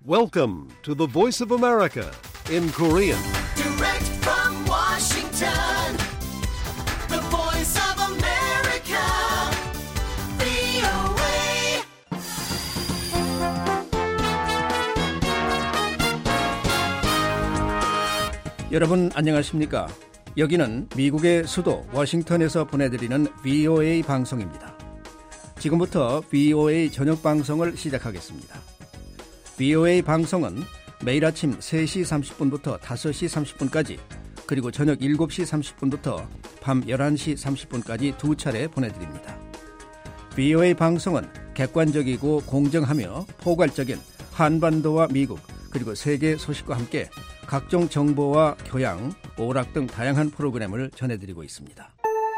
Welcome to the Voice of America in Korean. Direct from Washington, the Voice of America, VOA. 여러분 안녕하십니까? 여기는 미국의 수도 워싱턴에서 보내드리는 VOA 방송입니다. 지금부터 VOA 저녁 방송을 시작하겠습니다. VOA 방송은 매일 아침 3시 30분부터 5시 30분까지 그리고 저녁 7시 30분부터 밤 11시 30분까지 두 차례 보내드립니다. VOA 방송은 객관적이고 공정하며 포괄적인 한반도와 미국 그리고 세계 소식과 함께 각종 정보와 교양, 오락 등 다양한 프로그램을 전해드리고 있습니다.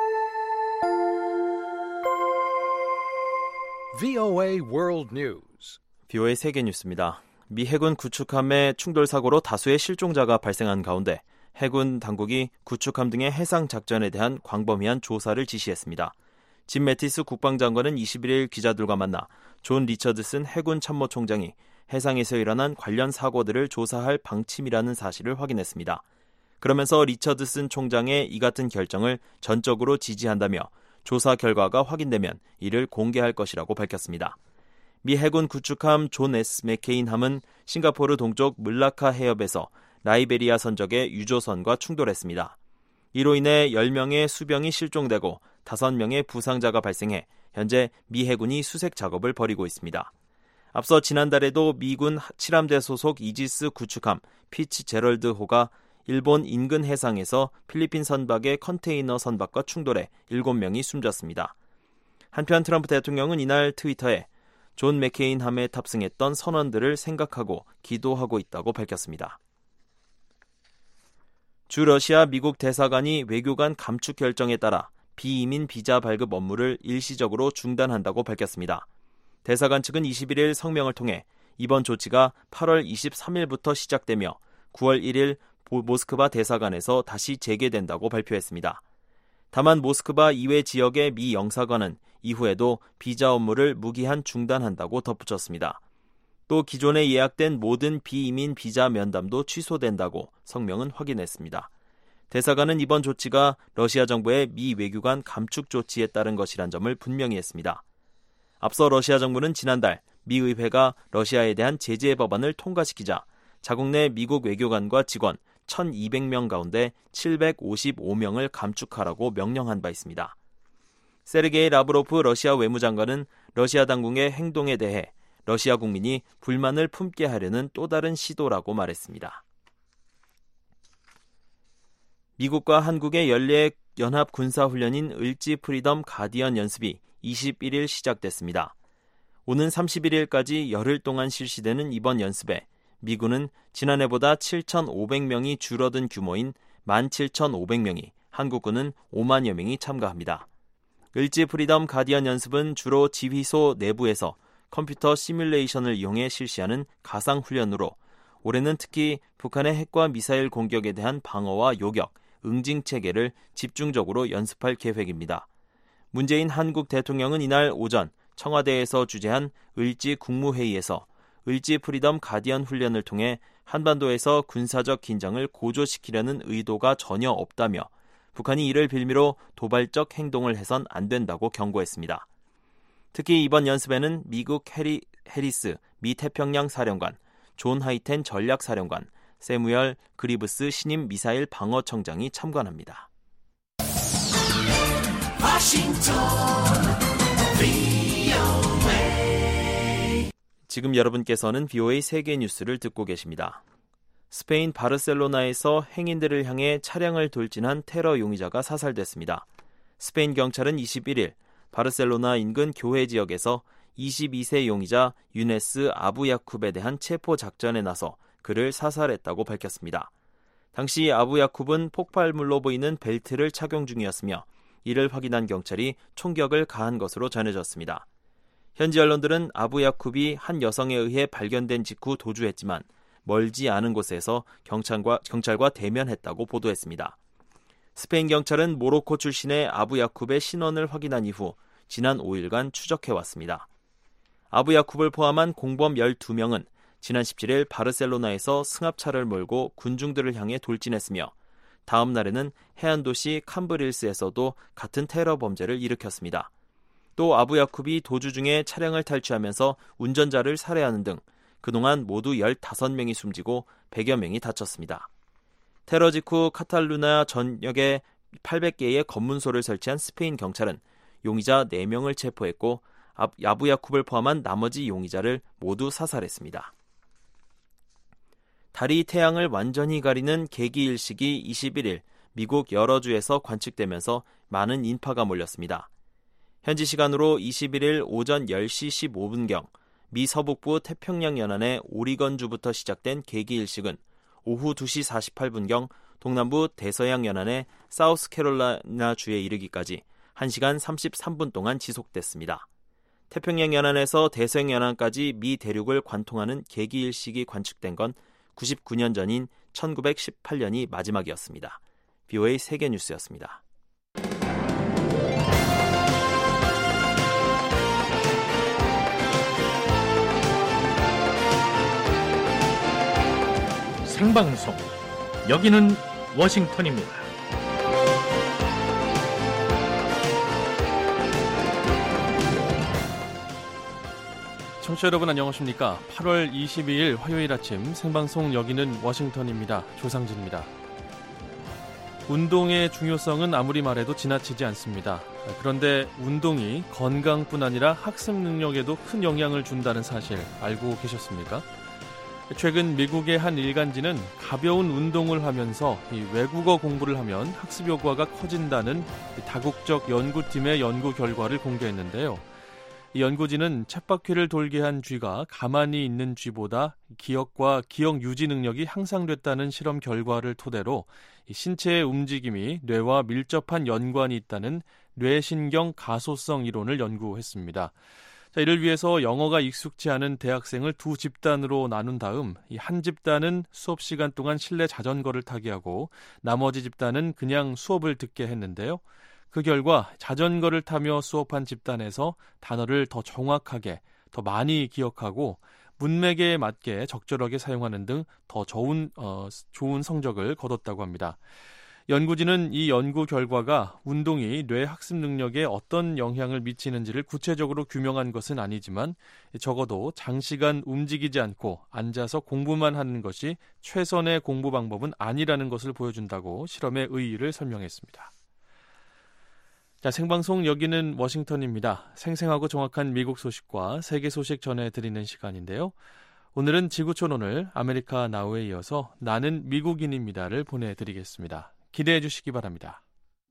VOA World News. VOA 세계 뉴스입니다. 미 해군 구축함의 충돌 사고로 다수의 실종자가 발생한 가운데 해군 당국이 구축함 등의 해상 작전에 대한 광범위한 조사를 지시했습니다. 짐 매티스 국방장관은 21일 기자들과 만나 존 리처드슨 해군 참모총장이 해상에서 일어난 관련 사고들을 조사할 방침이라는 사실을 확인했습니다. 그러면서 리처드슨 총장의 이 같은 결정을 전적으로 지지한다며 조사 결과가 확인되면 이를 공개할 것이라고 밝혔습니다. 미 해군 구축함 존 S. 맥케인함은 싱가포르 동쪽 물라카 해협에서 라이베리아 선적의 유조선과 충돌했습니다. 이로 인해 10명의 수병이 실종되고 5명의 부상자가 발생해 현재 미 해군이 수색 작업을 벌이고 있습니다. 앞서 지난달에도 미군 7함대 소속 이지스 구축함 피츠제럴드호가 일본 인근 해상에서 필리핀 선박의 컨테이너 선박과 충돌해 7명이 숨졌습니다. 한편 트럼프 대통령은 이날 트위터에 존 맥케인 함에 탑승했던 선원들을 생각하고 기도하고 있다고 밝혔습니다. 주 러시아 미국 대사관이 외교관 감축 결정에 따라 비이민 비자 발급 업무를 일시적으로 중단한다고 밝혔습니다. 대사관 측은 21일 성명을 통해 이번 조치가 8월 23일부터 시작되며 9월 1일 모스크바 대사관에서 다시 재개된다고 발표했습니다. 다만 모스크바 이외 지역의 미 영사관은 이후에도 비자 업무를 무기한 중단한다고 덧붙였습니다. 또 기존에 예약된 모든 비이민 비자 면담도 취소된다고 성명은 확인했습니다. 대사관은 이번 조치가 러시아 정부의 미 외교관 감축 조치에 따른 것이란 점을 분명히 했습니다. 앞서 러시아 정부는 지난달 미 의회가 러시아에 대한 제재 법안을 통과시키자 자국 내 미국 외교관과 직원 1,200명 가운데 755명을 감축하라고 명령한 바 있습니다. 세르게이 라브로프 러시아 외무장관은 러시아 당국의 행동에 대해 러시아 국민이 불만을 품게 하려는 또 다른 시도라고 말했습니다. 미국과 한국의 연합 군사훈련인 을지 프리덤 가디언 연습이 21일 시작됐습니다. 오는 31일까지 열흘 동안 실시되는 이번 연습에 미군은 지난해보다 7,500명이 줄어든 규모인 17,500명이, 한국군은 5만여 명이 참가합니다. 을지 프리덤 가디언 연습은 주로 지휘소 내부에서 컴퓨터 시뮬레이션을 이용해 실시하는 가상훈련으로 올해는 특히 북한의 핵과 미사일 공격에 대한 방어와 요격, 응징 체계를 집중적으로 연습할 계획입니다. 문재인 한국 대통령은 이날 오전 청와대에서 주재한 을지 국무회의에서 을지 프리덤 가디언 훈련을 통해 한반도에서 군사적 긴장을 고조시키려는 의도가 전혀 없다며 북한이 이를 빌미로 도발적 행동을 해선 안 된다고 경고했습니다. 특히 이번 연습에는 미국 해리스 미 태평양 사령관, 존 하이텐 전략사령관, 세무얼 그리브스 신임 미사일 방어청장이 참관합니다. 지금 여러분께서는 VOA 세계 뉴스를 듣고 계십니다. 스페인 바르셀로나에서 행인들을 향해 차량을 돌진한 테러 용의자가 사살됐습니다. 스페인 경찰은 21일 바르셀로나 인근 교회 지역에서 22세 용의자 유네스 아부야쿱에 대한 체포 작전에 나서 그를 사살했다고 밝혔습니다. 당시 아부야쿱은 폭발물로 보이는 벨트를 착용 중이었으며 이를 확인한 경찰이 총격을 가한 것으로 전해졌습니다. 현지 언론들은 아부야쿱이 한 여성에 의해 발견된 직후 도주했지만 멀지 않은 곳에서 경찰과 대면했다고 보도했습니다. 스페인 경찰은 모로코 출신의 아부야쿱의 신원을 확인한 이후 지난 5일간 추적해왔습니다. 아부야쿱을 포함한 공범 12명은 지난 17일 바르셀로나에서 승합차를 몰고 군중들을 향해 돌진했으며 다음 날에는 해안도시 캄브릴스에서도 같은 테러 범죄를 일으켰습니다. 또 아부 야쿱이 도주 중에 차량을 탈취하면서 운전자를 살해하는 등 그동안 모두 15명이 숨지고 100여 명이 다쳤습니다. 테러 직후 카탈루냐 전역에 800개의 검문소를 설치한 스페인 경찰은 용의자 4명을 체포했고 아부 야쿱을 포함한 나머지 용의자를 모두 사살했습니다. 달이 태양을 완전히 가리는 개기일식이 21일 미국 여러 주에서 관측되면서 많은 인파가 몰렸습니다. 현지 시간으로 21일 오전 10시 15분경 미 서북부 태평양 연안의 오리건주부터 시작된 개기일식은 오후 2시 48분경 동남부 대서양 연안의 사우스캐롤라이나 주에 이르기까지 1시간 33분 동안 지속됐습니다. 태평양 연안에서 대서양 연안까지 미 대륙을 관통하는 개기일식이 관측된 건 99년 전인 1918년이 마지막이었습니다. VOA 세계뉴스였습니다. 생방송 여기는 워싱턴입니다. 청취자 여러분 안녕하십니까? 8월 22일 화요일 아침 생방송 여기는 워싱턴입니다. 조상진입니다. 운동의 중요성은 아무리 말해도 지나치지 않습니다. 그런데 운동이 건강뿐 아니라 학습 능력에도 큰 영향을 준다는 사실 알고 계셨습니까? 최근 미국의 한 일간지는 가벼운 운동을 하면서 외국어 공부를 하면 학습 효과가 커진다는 다국적 연구팀의 연구 결과를 공개했는데요. 이 연구진은 쳇바퀴를 돌게 한 쥐가 가만히 있는 쥐보다 기억과 기억 유지 능력이 향상됐다는 실험 결과를 토대로 신체의 움직임이 뇌와 밀접한 연관이 있다는 뇌신경 가소성 이론을 연구했습니다. 자, 이를 위해서 영어가 익숙치 않은 대학생을 두 집단으로 나눈 다음 이 한 집단은 수업 시간 동안 실내 자전거를 타게 하고 나머지 집단은 그냥 수업을 듣게 했는데요. 그 결과 자전거를 타며 수업한 집단에서 단어를 더 정확하게, 더 많이 기억하고 문맥에 맞게 적절하게 사용하는 등 더 좋은 성적을 거뒀다고 합니다. 연구진은 이 연구 결과가 운동이 뇌 학습 능력에 어떤 영향을 미치는지를 구체적으로 규명한 것은 아니지만 적어도 장시간 움직이지 않고 앉아서 공부만 하는 것이 최선의 공부 방법은 아니라는 것을 보여준다고 실험의 의의를 설명했습니다. 자, 생방송 여기는 워싱턴입니다. 생생하고 정확한 미국 소식과 세계 소식 전해드리는 시간인데요. 오늘은 지구촌오늘 아메리카 나우에 이어서 나는 미국인입니다를 보내드리겠습니다. 기대해 주시기 바랍니다.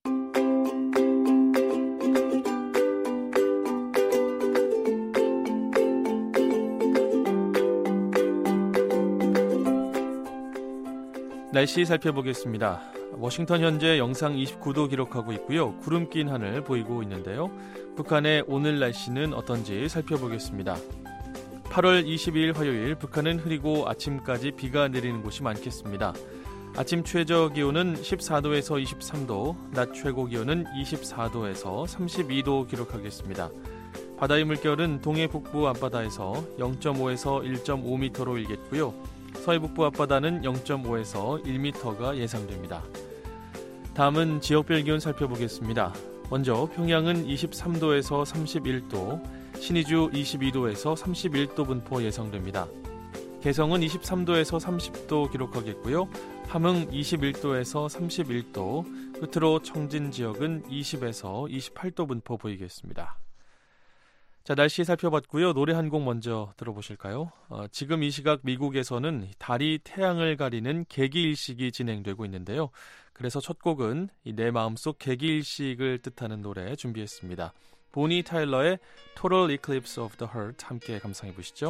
날씨 살펴보겠습니다. 워싱턴 현재 영상 29도 기록하고 있고요. 구름 낀 하늘 보이고 있는데요. 북한의 오늘 날씨는 어떤지 살펴보겠습니다. 8월 22일 화요일 북한은 흐리고 아침까지 비가 내리는 곳이 많겠습니다. 아침 최저 기온은 14도에서 23도, 낮 최고 기온은 24도에서 32도 기록하겠습니다. 바다의 물결은 동해 북부 앞바다에서 0.5에서 1.5m로 일겠고요. 서해 북부 앞바다는 0.5에서 1m가 예상됩니다. 다음은 지역별 기온 살펴보겠습니다. 먼저 평양은 23도에서 31도, 신의주 22도에서 31도 분포 예상됩니다. 개성은 23도에서 30도 기록하겠고요. 함흥 21도에서 31도, 끝으로 청진 지역은 20에서 28도 분포 보이겠습니다. 자, 날씨 살펴봤고요. 노래 한 곡 먼저 들어보실까요? 지금 이 시각 미국에서는 달이 태양을 가리는 개기일식이 진행되고 있는데요. 그래서 첫 곡은 내 마음속 개기일식을 뜻하는 노래 준비했습니다. 보니 타일러의 Total Eclipse of the Heart 함께 감상해 보시죠.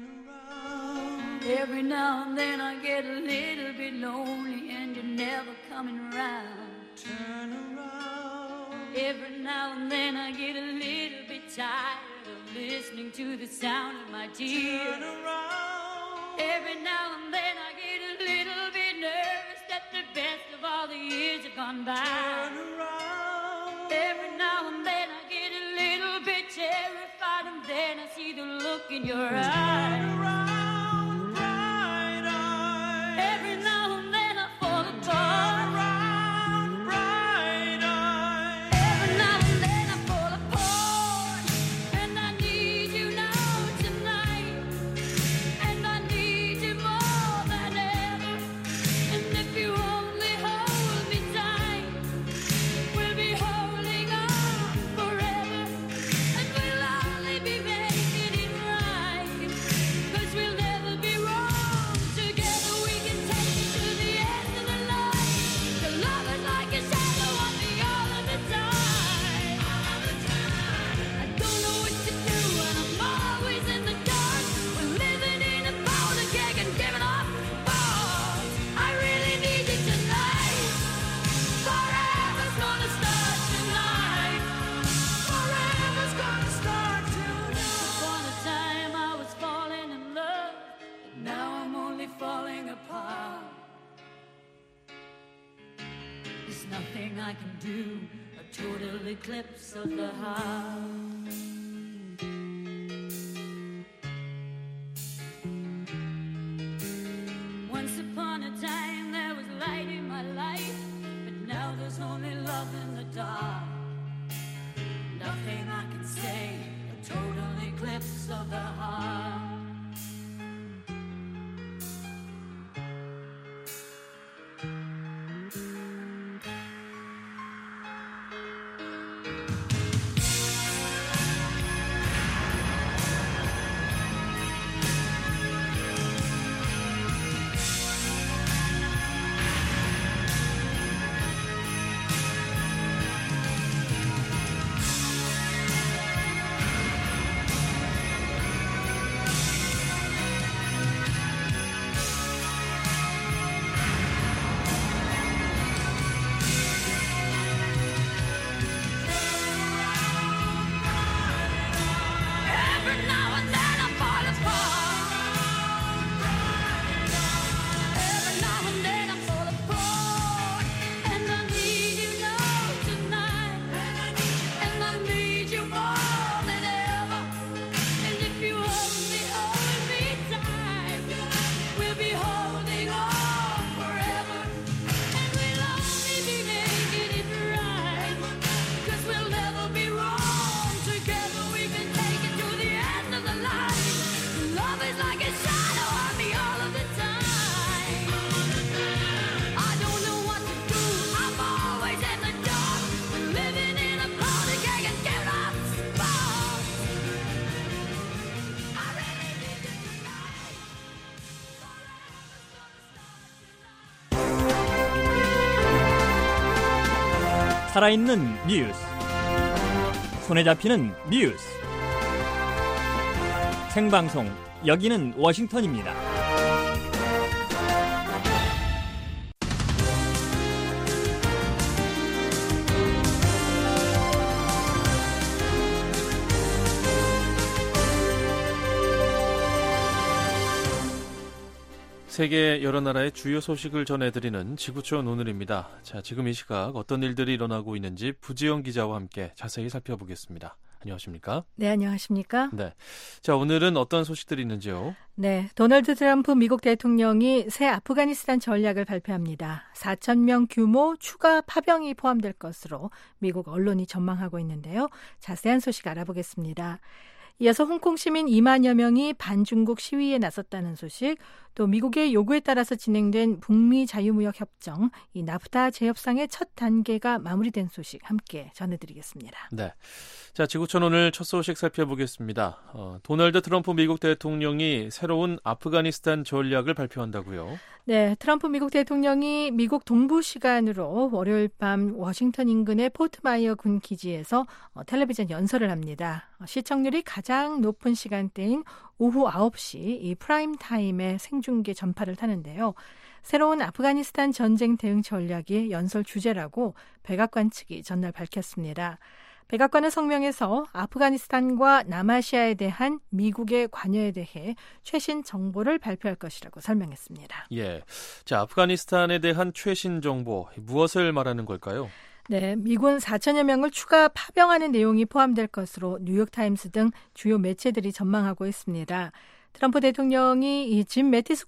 Every now and then I get a little bit lonely and you're never coming around. Turn around. Every now and then I get a little bit tired of listening to the sound of my tears. Turn around. Every now and then I get a little bit nervous that the best of all the years have gone by. Turn around. Every now and then I get a little bit terrified and then I see the look in your eyes. Turn around. only falling apart. There's nothing I can do, a total eclipse of the heart. Once upon a time there was light in my life, but now there's only love in the dark. Nothing I can say, a total eclipse of the heart. 살아있는 뉴스, 손에 잡히는 뉴스, 생방송, 여기는 워싱턴입니다. 세계 여러 나라의 주요 소식을 전해드리는 지구촌 오늘입니다. 자, 지금 이 시각 어떤 일들이 일어나고 있는지 부지영 기자와 함께 자세히 살펴보겠습니다. 안녕하십니까? 네, 안녕하십니까? 네. 자, 오늘은 어떤 소식들이 있는지요? 네, 도널드 트럼프 미국 대통령이 새 아프가니스탄 전략을 발표합니다. 4,000명 규모 추가 파병이 포함될 것으로 미국 언론이 전망하고 있는데요. 자세한 소식 알아보겠습니다. 이어서 홍콩 시민 2만여 명이 반중국 시위에 나섰다는 소식, 또 미국의 요구에 따라서 진행된 북미 자유무역 협정, 이 나프타 재협상의 첫 단계가 마무리된 소식 함께 전해드리겠습니다. 네. 자, 지구촌 오늘 첫 소식 살펴보겠습니다. 도널드 트럼프 미국 대통령이 새로운 아프가니스탄 전략을 발표한다고요? 네, 트럼프 미국 대통령이 미국 동부 시간으로 월요일 밤 워싱턴 인근의 포트마이어 군 기지에서 텔레비전 연설을 합니다. 시청률이 가장 높은 시간대인 오후 9시 이 프라임 타임에 생중계 전파를 타는데요. 새로운 아프가니스탄 전쟁 대응 전략이 연설 주제라고 백악관 측이 전날 밝혔습니다. 백악관은 성명에서 아프가니스탄과 남아시아에 대한 미국의 관여에 대해 최신 정보를 발표할 것이라고 설명했습니다. 예, 자, 아프가니스탄에 대한 최신 정보, 무엇을 말하는 걸까요? 네, 미군 4천여 명을 추가 파병하는 내용이 포함될 것으로 뉴욕타임스 등 주요 매체들이 전망하고 있습니다. 트럼프 대통령이 이 짐 매티스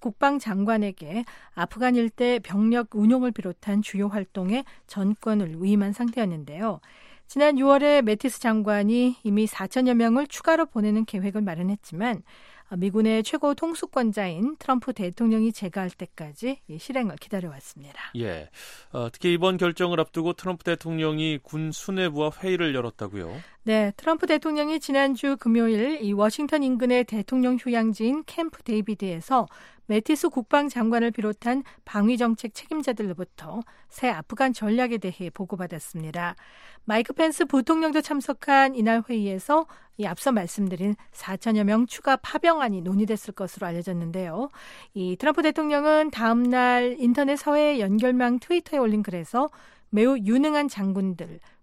국방장관에게 아프간 일대 병력 운용을 비롯한 주요 활동에 전권을 위임한 상태였는데요. 지난 6월에 매티스 장관이 이미 4천여 명을 추가로 보내는 계획을 마련했지만 미군의 최고 통수권자인 트럼프 대통령이 재가할 때까지 실행을 기다려왔습니다. 예, 특히 이번 결정을 앞두고 트럼프 대통령이 군 수뇌부와 회의를 열었다고요? 네, 트럼프 대통령이 지난주 금요일 이 워싱턴 인근의 대통령 휴양지인 캠프 데이비드에서 매티스 국방장관을 비롯한 방위정책 책임자들로부터 새 아프간 전략에 대해 보고받았습니다. 마이크 펜스 부통령도 참석한 이날 회의에서 이 앞서 말씀드린 4천여 명 추가 파병안이 논의됐을 것으로 알려졌는데요. 이 트럼프 대통령은 다음 날 인터넷 사회 연결망 트위터에 올린 글에서 매우 유능한 장군들,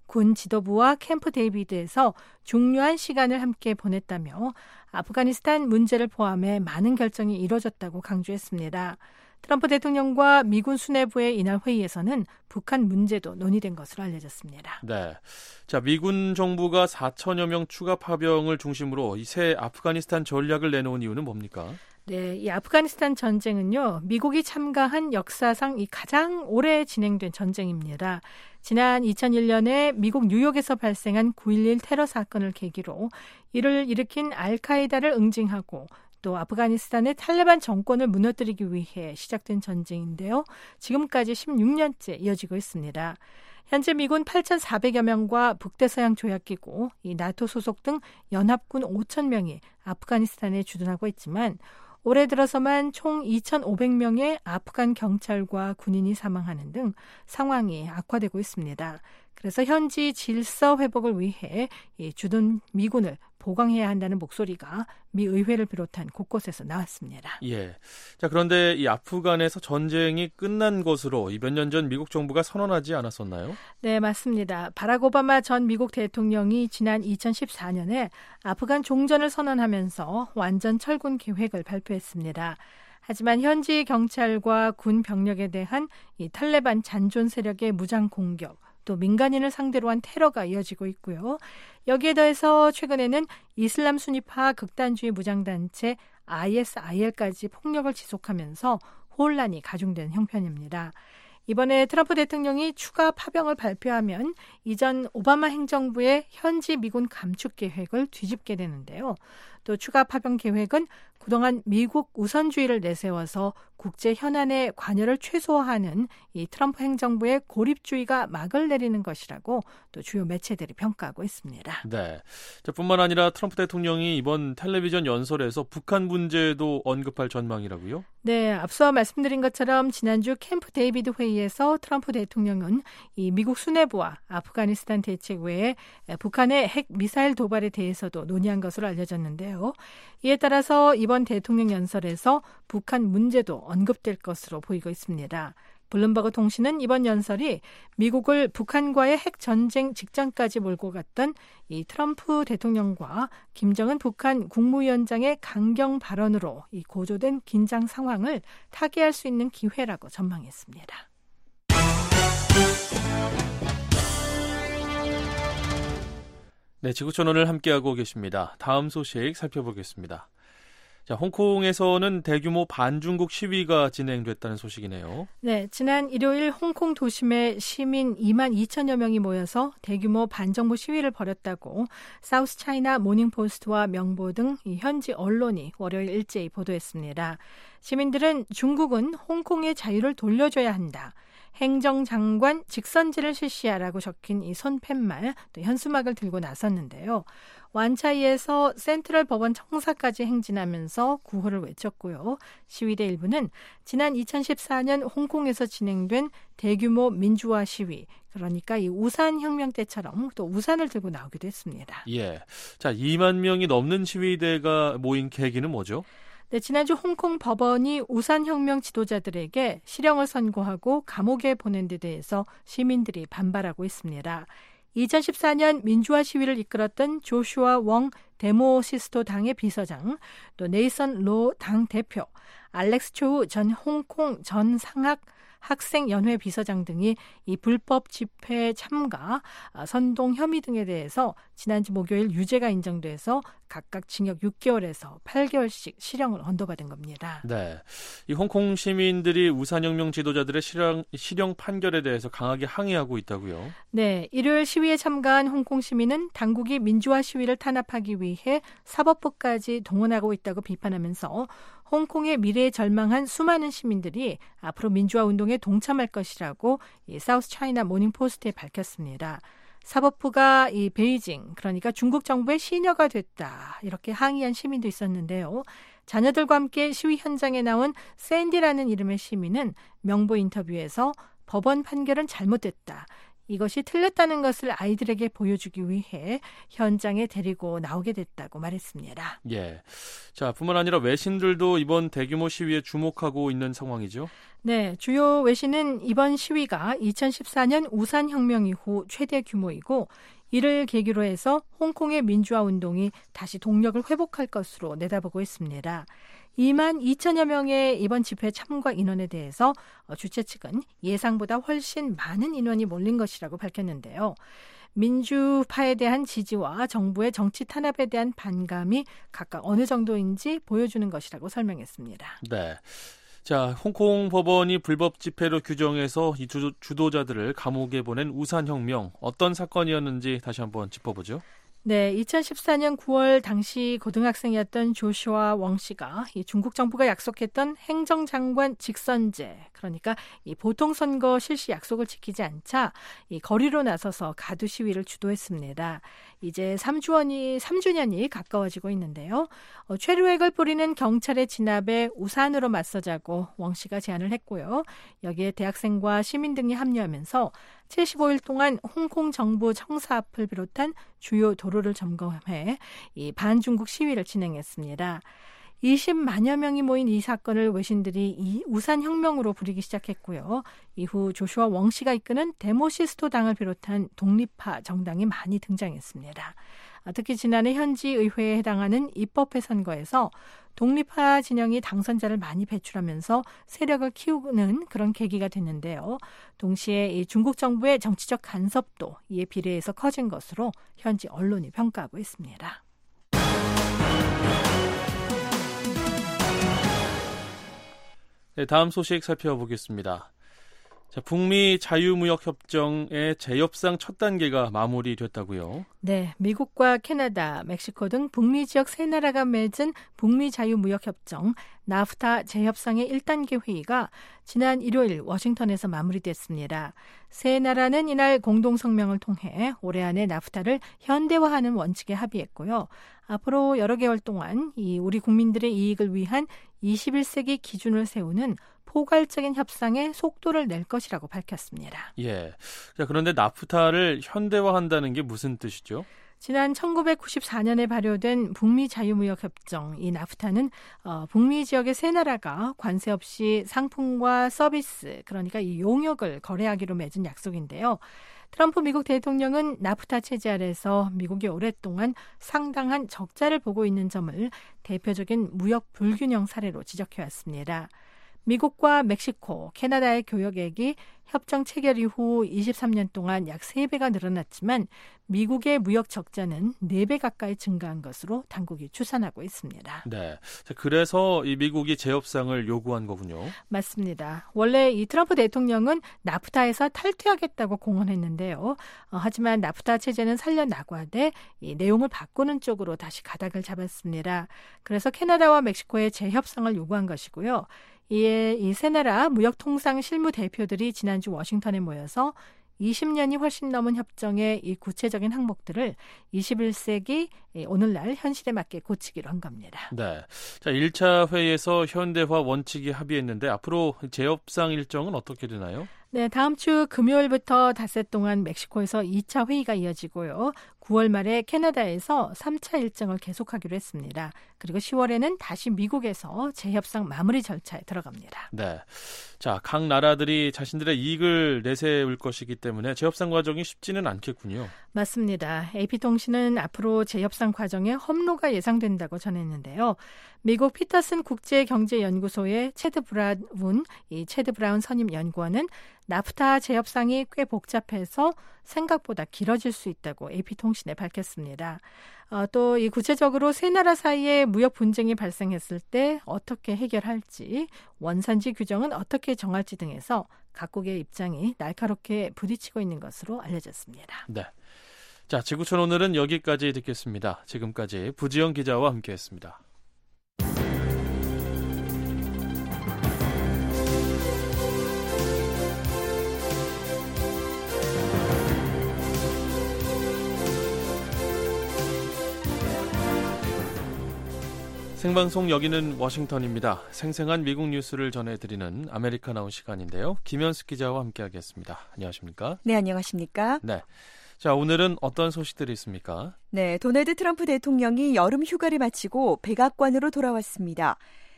군 지도부와 캠프 데이비드에서 중요한 시간을 함께 보냈다며 아프가니스탄 문제를 포함해 많은 결정이 이뤄졌다고 강조했습니다. 트럼프 대통령과 미군 수뇌부의 이날 회의에서는 북한 문제도 논의된 것으로 알려졌습니다. 네, 자 미군 정부가 4천여 명 추가 파병을 중심으로 이 새 아프가니스탄 전략을 내놓은 이유는 뭡니까? 네, 이 아프가니스탄 전쟁은요, 미국이 참가한 역사상 이 가장 오래 진행된 전쟁입니다. 지난 2001년에 미국 뉴욕에서 발생한 9.11 테러 사건을 계기로 이를 일으킨 알카에다를 응징하고 또 아프가니스탄의 탈레반 정권을 무너뜨리기 위해 시작된 전쟁인데요. 지금까지 16년째 이어지고 있습니다. 현재 미군 8,400여 명과 북대서양 조약기구, 이 나토 소속 등 연합군 5,000명이 아프가니스탄에 주둔하고 있지만 올해 들어서만 총 2,500명의 아프간 경찰과 군인이 사망하는 등 상황이 악화되고 있습니다. 그래서 현지 질서 회복을 위해 이 주둔 미군을 보강해야 한다는 목소리가 미 의회를 비롯한 곳곳에서 나왔습니다. 예. 자, 그런데 이 아프간에서 전쟁이 끝난 것으로 몇 년 전 미국 정부가 선언하지 않았었나요? 네, 맞습니다. 바락 오바마 전 미국 대통령이 지난 2014년에 아프간 종전을 선언하면서 완전 철군 계획을 발표했습니다. 하지만 현지 경찰과 군 병력에 대한 이 탈레반 잔존 세력의 무장 공격, 또 민간인을 상대로 한 테러가 이어지고 있고요. 여기에 더해서 최근에는 이슬람 순위파 극단주의 무장단체 ISIL까지 폭력을 지속하면서 혼란이 가중된 형편입니다. 이번에 트럼프 대통령이 추가 파병을 발표하면 이전 오바마 행정부의 현지 미군 감축 계획을 뒤집게 되는데요. 또 추가 파병 계획은 그동안 미국 우선주의를 내세워서 국제 현안의 관여를 최소화하는 이 트럼프 행정부의 고립주의가 막을 내리는 것이라고 또 주요 매체들이 평가하고 있습니다. 네. 자, 뿐만 아니라 트럼프 대통령이 이번 텔레비전 연설에서 북한 문제도 언급할 전망이라고요? 네, 앞서 말씀드린 것처럼 지난주 캠프 데이비드 회의에서 트럼프 대통령은 이 미국 수뇌부와 아프가니스탄 대책 외에 북한의 핵 미사일 도발에 대해서도 논의한 것으로 알려졌는데요. 이에 따라서 이번 대통령 연설에서 북한 문제도 언급될 것으로 보이고 있습니다. 블룸버그 통신은 이번 연설이 미국을 북한과의 핵 전쟁 직전까지 몰고 갔던 이 트럼프 대통령과 김정은 북한 국무위원장의 강경 발언으로 이 고조된 긴장 상황을 타개할 수 있는 기회라고 전망했습니다. 네, 지구촌원을 함께하고 계십니다. 다음 소식 살펴보겠습니다. 자, 홍콩에서는 대규모 반중국 시위가 진행됐다는 소식이네요. 네, 지난 일요일 홍콩 도심에 시민 2만 2천여 명이 모여서 대규모 반정부 시위를 벌였다고 사우스 차이나 모닝포스트와 명보 등 현지 언론이 월요일 일제히 보도했습니다. 시민들은 중국은 홍콩의 자유를 돌려줘야 한다. 행정장관 직선제를 실시하라고 적힌 이 손팻말, 또 현수막을 들고 나섰는데요. 완차이에서 센트럴 법원 청사까지 행진하면서 구호를 외쳤고요. 시위대 일부는 지난 2014년 홍콩에서 진행된 대규모 민주화 시위, 그러니까 이 우산 혁명 때처럼 또 우산을 들고 나오기도 했습니다. 예, 자 2만 명이 넘는 시위대가 모인 계기는 뭐죠? 네, 지난주 홍콩 법원이 우산혁명 지도자들에게 실형을 선고하고 감옥에 보낸 데 대해서 시민들이 반발하고 있습니다. 2014년 민주화 시위를 이끌었던 조슈아 웡 데모시스토 당의 비서장, 또 네이선 로 당 대표, 알렉스 초우 전 홍콩 전 상학 학생연회 비서장 등이 이 불법 집회 참가, 선동 혐의 등에 대해서 지난주 목요일 유죄가 인정돼서 각각 징역 6개월에서 8개월씩 실형을 언도받은 겁니다. 네, 이 홍콩 시민들이 우산혁명 지도자들의 실형 판결에 대해서 강하게 항의하고 있다고요? 네, 일요일 시위에 참가한 홍콩 시민은 당국이 민주화 시위를 탄압하기 위해 사법부까지 동원하고 있다고 비판하면서 홍콩의 미래에 절망한 수많은 시민들이 앞으로 민주화 운동에 동참할 것이라고 이 사우스 차이나 모닝포스트에 밝혔습니다. 사법부가 이 베이징, 그러니까 중국 정부의 시녀가 됐다, 이렇게 항의한 시민도 있었는데요. 자녀들과 함께 시위 현장에 나온 샌디라는 이름의 시민은 명보 인터뷰에서 법원 판결은 잘못됐다. 이것이 틀렸다는 것을 아이들에게 보여주기 위해 현장에 데리고 나오게 됐다고 말했습니다. 예. 자, 뿐만 아니라 외신들도 이번 대규모 시위에 주목하고 있는 상황이죠. 네, 주요 외신은 이번 시위가 2014년 우산혁명 이후 최대 규모이고 이를 계기로 해서 홍콩의 민주화 운동이 다시 동력을 회복할 것으로 내다보고 있습니다. 2만 2천여 명의 이번 집회 참가 인원에 대해서 주최 측은 예상보다 훨씬 많은 인원이 몰린 것이라고 밝혔는데요. 민주파에 대한 지지와 정부의 정치 탄압에 대한 반감이 각각 어느 정도인지 보여주는 것이라고 설명했습니다. 네. 자, 홍콩 법원이 불법 집회로 규정해서 이 주도자들을 감옥에 보낸 우산혁명, 어떤 사건이었는지 다시 한번 짚어보죠. 네, 2014년 9월 당시 고등학생이었던 조슈아 웡 씨가 이 중국 정부가 약속했던 행정장관 직선제, 그러니까 이 보통선거 실시 약속을 지키지 않자 이 거리로 나서서 가두 시위를 주도했습니다. 이제 3주년이 가까워지고 있는데요. 최루액을 뿌리는 경찰의 진압에 우산으로 맞서자고 웡 씨가 제안을 했고요. 여기에 대학생과 시민 등이 합류하면서 75일 동안 홍콩 정부 청사 앞을 비롯한 주요 도로를 점검해 이 반중국 시위를 진행했습니다. 20만여 명이 모인 이 사건을 외신들이 이 우산혁명으로 부르기 시작했고요. 이후 조슈아 웡 씨가 이끄는 데모시스토 당을 비롯한 독립파 정당이 많이 등장했습니다. 특히 지난해 현지 의회에 해당하는 입법회 선거에서 독립파 진영이 당선자를 많이 배출하면서 세력을 키우는 그런 계기가 됐는데요. 동시에 이 중국 정부의 정치적 간섭도 이에 비례해서 커진 것으로 현지 언론이 평가하고 있습니다. 네, 다음 소식 살펴보겠습니다. 자, 북미 자유무역협정의 재협상 첫 단계가 마무리됐다고요? 네, 미국과 캐나다, 멕시코 등 북미 지역 세 나라가 맺은 북미 자유무역협정 나프타 재협상의 1단계 회의가 지난 일요일 워싱턴에서 마무리됐습니다. 세 나라는 이날 공동성명을 통해 올해 안에 나프타를 현대화하는 원칙에 합의했고요. 앞으로 여러 개월 동안 이 우리 국민들의 이익을 위한 21세기 기준을 세우는 포괄적인 협상에 속도를 낼 것이라고 밝혔습니다. 예. 자, 그런데 나프타를 현대화한다는 게 무슨 뜻이죠? 지난 1994년에 발효된 북미 자유무역협정, 이 나프타는 북미 지역의 세 나라가 관세 없이 상품과 서비스, 그러니까 이 용역을 거래하기로 맺은 약속인데요. 트럼프 미국 대통령은 나프타 체제 아래서 미국이 오랫동안 상당한 적자를 보고 있는 점을 대표적인 무역 불균형 사례로 지적해왔습니다. 미국과 멕시코, 캐나다의 교역액이 협정 체결 이후 23년 동안 약 3배가 늘어났지만 미국의 무역 적자는 4배 가까이 증가한 것으로 당국이 추산하고 있습니다. 네, 그래서 이 미국이 재협상을 요구한 거군요. 맞습니다. 원래 이 트럼프 대통령은 나프타에서 탈퇴하겠다고 공언했는데요. 하지만 나프타 체제는 살려나가되 이 내용을 바꾸는 쪽으로 다시 가닥을 잡았습니다. 그래서 캐나다와 멕시코의 재협상을 요구한 것이고요. 이에 이 세 나라 무역통상 실무 대표들이 지난주 워싱턴에 모여서 20년이 훨씬 넘은 협정의 이 구체적인 항목들을 21세기 오늘날 현실에 맞게 고치기로 한 겁니다. 네. 자, 1차 회의에서 현대화 원칙이 합의했는데 앞으로 재협상 일정은 어떻게 되나요? 네, 다음 주 금요일부터 닷새 동안 멕시코에서 2차 회의가 이어지고요. 9월 말에 캐나다에서 3차 일정을 계속하기로 했습니다. 그리고 10월에는 다시 미국에서 재협상 마무리 절차에 들어갑니다. 네. 자, 각 나라들이 자신들의 이익을 내세울 것이기 때문에 재협상 과정이 쉽지는 않겠군요. 맞습니다. AP통신은 앞으로 재협상 과정에 험로가 예상된다고 전했는데요. 미국 피터슨 국제경제연구소의 체드 브라운 선임 연구원은 나프타 재협상이 꽤 복잡해서 생각보다 길어질 수 있다고 AP통신에 밝혔습니다. 또 이 구체적으로 세 나라 사이에 무역 분쟁이 발생했을 때 어떻게 해결할지, 원산지 규정은 어떻게 정할지 등에서 각국의 입장이 날카롭게 부딪히고 있는 것으로 알려졌습니다. 네. 자, 지구촌 오늘은 여기까지 듣겠습니다. 지금까지 부지영 기자와 함께했습니다. 생방송 여기는 워싱턴입니다. 생생한 미국 뉴스를 전해드리는 아메리카나우 시간인데요. 김현숙 기자와 함께하겠습니다. 안녕하십니까? 네, 안녕하십니까? 네. 자, 오늘은 어떤 소식들이 있습니까? 네, 도널드 트럼프 대통령이 여름 휴가를 마치고 백악관으로 돌아왔습니다.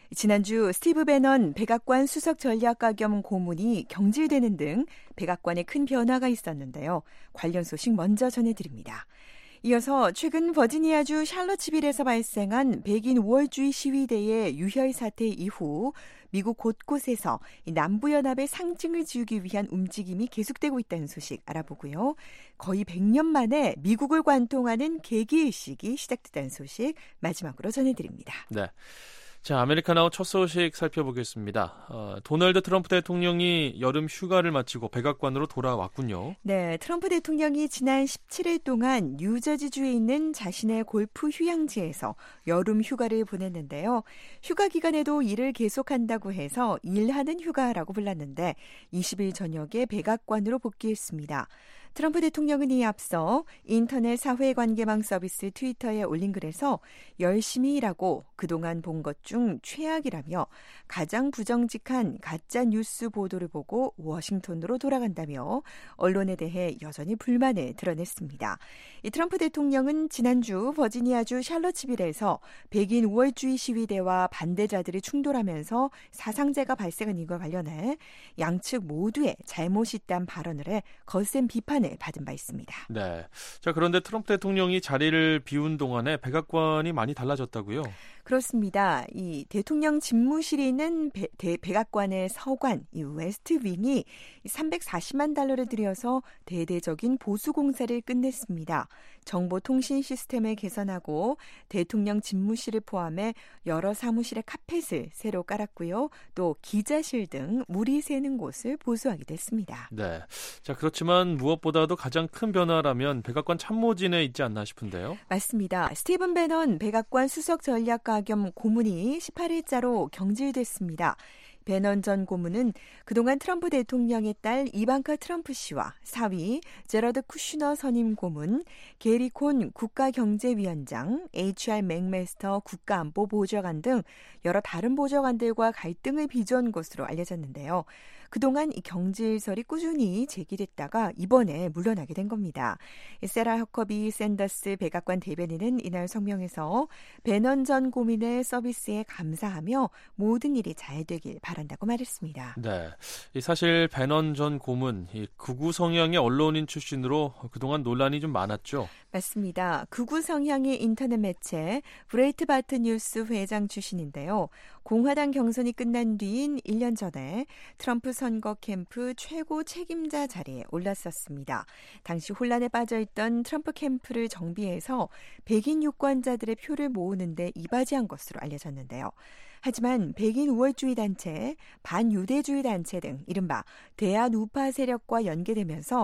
지난주 스티브 배넌 백악관 수석 전략가 겸 고문이 경질되는 등 백악관에 큰 변화가 있었는데요. 관련 소식 먼저 전해드립니다. 이어서 최근 버지니아주 샬럿츠빌에서 발생한 백인 우월주의 시위대의 유혈 사태 이후 미국 곳곳에서 남부연합의 상징을 지우기 위한 움직임이 계속되고 있다는 소식 알아보고요. 거의 100년 만에 미국을 관통하는 개기일식이 시작됐다는 소식 마지막으로 전해드립니다. 네. 자, 아메리카나우 첫 소식 살펴보겠습니다. 도널드 트럼프 대통령이 여름 휴가를 마치고 백악관으로 돌아왔군요. 네, 트럼프 대통령이 지난 17일 동안 뉴저지주에 있는 자신의 골프 휴양지에서 여름 휴가를 보냈는데요. 휴가 기간에도 일을 계속한다고 해서 일하는 휴가라고 불렀는데 20일 저녁에 백악관으로 복귀했습니다. 트럼프 대통령은 이에 앞서 인터넷 사회관계망 서비스 트위터에 올린 글에서 열심히 일하고 그동안 본 것 중 최악이라며 가장 부정직한 가짜 뉴스 보도를 보고 워싱턴으로 돌아간다며 언론에 대해 여전히 불만을 드러냈습니다. 이 트럼프 대통령은 지난주 버지니아주 샬럿츠빌에서 백인 우월주의 시위대와 반대자들이 충돌하면서 사상자가 발생한 이와 관련해 양측 모두의 잘못이 있다는 발언을 해 거센 비판을 받은 바 있습니다. 네. 자, 그런데 트럼프 대통령이 자리를 비운 동안에 백악관이 많이 달라졌다고요? 그렇습니다. 이 대통령 집무실이 있는 백악관의 서관, 이 웨스트윙이 340만 달러를 들여서 대대적인 보수 공사를 끝냈습니다. 정보통신 시스템을 개선하고 대통령 집무실을 포함해 여러 사무실의 카펫을 새로 깔았고요. 또 기자실 등 물이 새는 곳을 보수하기도 했습니다. 네. 자, 그렇지만 무엇보다도 가장 큰 변화라면 백악관 참모진에 있지 않나 싶은데요. 맞습니다. 스티븐 배넌 백악관 수석 전략가 겸 고문이 18일자로 경질됐습니다. 배넌 전 고문은 그동안 트럼프 대통령의 딸 이방카 트럼프 씨와 사위 제러드 쿠슈너 선임 고문, 게리 콘 국가경제위원장, HR 맥메스터 국가안보보좌관 등 여러 다른 보좌관들과 갈등을 빚어온 것으로 알려졌는데요. 그동안 이 경질설이 꾸준히 제기됐다가 이번에 물러나게 된 겁니다. 세라 허커비 샌더스 백악관 대변인은 이날 성명에서 배넌 전 고문의 서비스에 감사하며 모든 일이 잘 되길 바란다고 말했습니다. 네, 사실 배넌 전 고문 극우 성향의 언론인 출신으로 그동안 논란이 좀 많았죠. 맞습니다. 극우 성향의 인터넷 매체 브레이트바트 뉴스 회장 출신인데요. 공화당 경선이 끝난 뒤인 1년 전에 트럼프 선거 캠프 최고 책임자 자리에 올랐었습니다. 당시 혼란에 빠져있던 트럼프 캠프를 정비해서 백인 유권자들의 표를 모으는 데 이바지한 것으로 알려졌는데요. 하지만 백인 우월주의 단체, 반유대주의 단체 등 이른바 대한 우파 세력과 연계되면서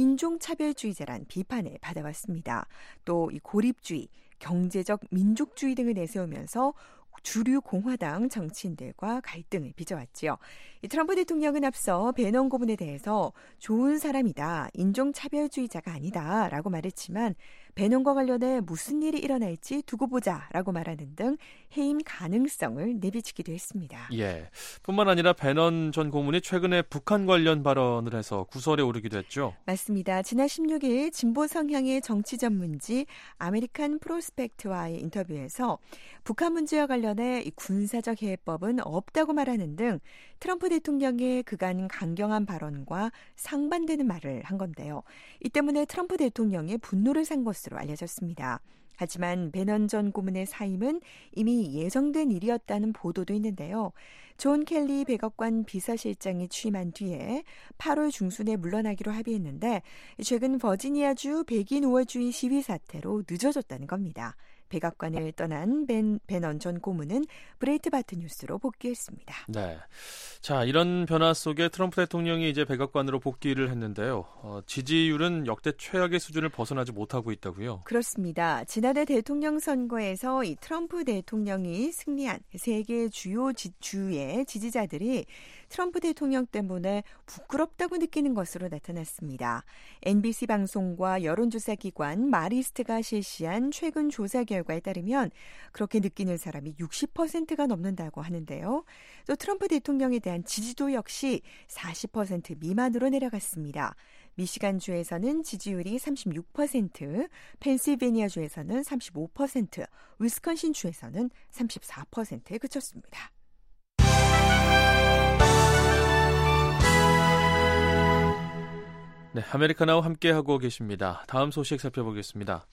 인종차별주의자란 비판을 받아왔습니다. 또 이 고립주의, 경제적 민족주의 등을 내세우면서 주류 공화당 정치인들과 갈등을 빚어왔지요. 트럼프 대통령은 앞서 배넌 고문에 대해서 좋은 사람이다, 인종차별주의자가 아니다 라고 말했지만 배넌과 관련해 무슨 일이 일어날지 두고 보자라고 말하는 등 해임 가능성을 내비치기도 했습니다. 예, 뿐만 아니라 배넌 전 고문이 최근에 북한 관련 발언을 해서 구설에 오르기도 했죠. 맞습니다. 지난 16일 진보 성향의 정치 전문지 아메리칸 프로스펙트와의 인터뷰에서 북한 문제와 관련해 군사적 해법은 없다고 말하는 등 트럼프 대통령의 그간 강경한 발언과 상반되는 말을 한 건데요. 이 때문에 트럼프 대통령의 분노를 산 것으로 알려졌습니다. 하지만 배넌 전 고문의 사임은 이미 예정된 일이었다는 보도도 있는데요. 존 켈리 백악관 비서실장이 취임한 뒤에 8월 중순에 물러나기로 합의했는데 최근 버지니아주 백인 우월주의 시위 사태로 늦어졌다는 겁니다. 백악관을 떠난 배넌 전 고문은 브레이트바트 뉴스로 복귀했습니다. 네, 자, 이런 변화 속에 트럼프 대통령이 이제 백악관으로 복귀를 했는데요. 지지율은 역대 최악의 수준을 벗어나지 못하고 있다고요? 그렇습니다. 지난해 대통령 선거에서 이 트럼프 대통령이 승리한 세계 주요 주의 지지자들이 트럼프 대통령 때문에 부끄럽다고 느끼는 것으로 나타났습니다. NBC 방송과 여론조사 기관 마리스트가 실시한 최근 조사 결과에 따르면 그렇게 느끼는 사람이 60%가 넘는다고 하는데요. 또 트럼프 대통령에 대한 지지도 역시 40% 미만으로 내려갔습니다. 미시간주에서는 지지율이 36%, 펜실베니아주에서는 35%, 위스콘신주에서는 34%에 그쳤습니다. 네, 아메리카나와 함께하고 계십니다. 다음 소식 살펴보겠습니다.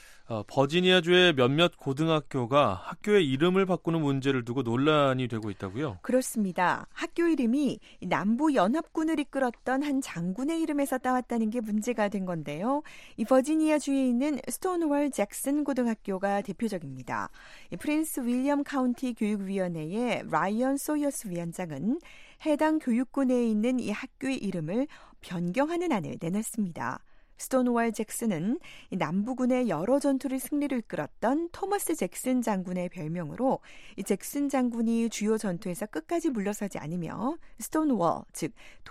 버지니아주의 몇몇 고등학교가 학교의 이름을 바꾸는 문제를 두고 논란이 되고 있다고요? 그렇습니다. 학교 이름이 남부 연합군을 이끌었던 한 장군의 이름에서 따왔다는 게 문제가 된 건데요. 이 버지니아주에 있는 스톤월 잭슨 고등학교가 대표적입니다. 프린스 윌리엄 카운티 교육위원회의 라이언 소이어스 위원장은 해당 교육구 내에 있는 이 학교의 이름을 변경하는 안을 내놨습니다. 스톤월 잭슨은 남부군의 여러 전투를 승리로 이끌었던 토머스 잭슨 장군의 별명으로 이 잭슨 장군이 주요 전투에서 끝까지 물러서지 않으며 스톤월, 즉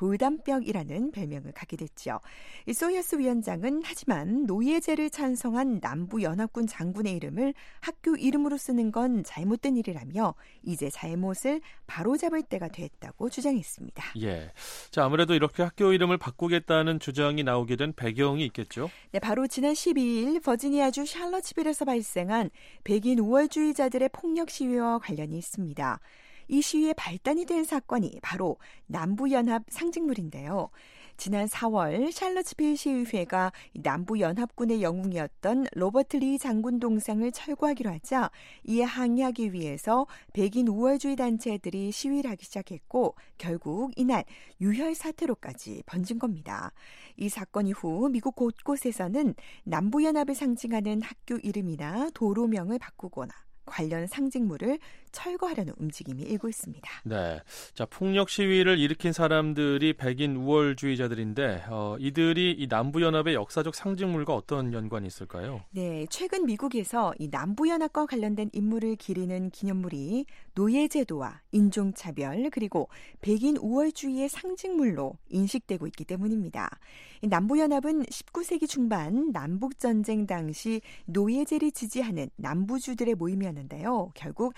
돌담벽이라는 별명을 갖게 됐죠. 이 소이어스 위원장은 하지만 노예제를 찬성한 남부연합군 장군의 이름을 학교 이름으로 쓰는 건 잘못된 일이라며 이제 잘못을 바로잡을 때가 됐다고 주장했습니다. 예, 자 아무래도 이렇게 학교 이름을 바꾸겠다는 주장이 나오게 된 배경이 있겠죠? 네, 바로 지난 12일 버지니아주 샬럿츠빌에서 발생한 백인 우월주의자들의 폭력 시위와 관련이 있습니다. 이 시위의 발단이 된 사건이 바로 남부연합 상징물인데요. 지난 4월 샬럿츠빌 시의회가 남부연합군의 영웅이었던 로버트 리 장군 동상을 철거하기로 하자 이에 항의하기 위해서 백인 우월주의 단체들이 시위를 하기 시작했고 결국 이날 유혈 사태로까지 번진 겁니다. 이 사건 이후 미국 곳곳에서는 남부연합을 상징하는 학교 이름이나 도로명을 바꾸거나 관련 상징물을 철거하려는 움직임이 일고 있습니다. 네, 자 폭력 시위를 일으킨 사람들이 백인 우월주의자들인데 이들이 이 남부연합의 역사적 상징물과 어떤 연관이 있을까요? 네, 최근 미국에서 이 남부연합과 관련된 인물을 기리는 기념물이 노예제도와 인종차별 그리고 백인 우월주의의 상징물로 인식되고 있기 때문입니다. 이 남부연합은 19세기 중반 남북전쟁 당시 노예제를 지지하는 남부주들의 모임이었는데요. 결국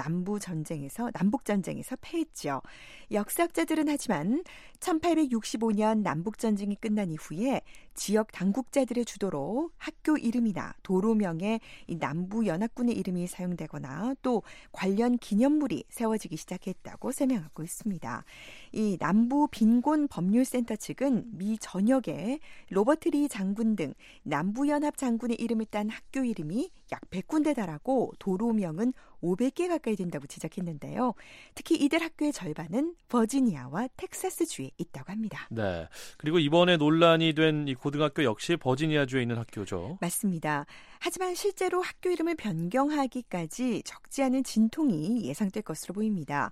남북전쟁에서 패했죠. 역사학자들은 하지만 1865년 남북전쟁이 끝난 이후에 지역 당국자들의 주도로 학교 이름이나 도로명에 이 남부연합군의 이름이 사용되거나 또 관련 기념물이 세워지기 시작했다고 설명하고 있습니다. 이 남부빈곤법률센터 측은 미 전역에 로버트 리 장군 등 남부연합 장군의 이름을 딴 학교 이름이 약 100군데 달하고 도로명은 500개 가까이 된다고 지적했는데요. 특히 이들 학교의 절반은 버지니아와 텍사스주에 있다고 합니다. 네, 그리고 이번에 논란이 된 이 고등학교 역시 버지니아주에 있는 학교죠. 맞습니다. 하지만 실제로 학교 이름을 변경하기까지 적지 않은 진통이 예상될 것으로 보입니다.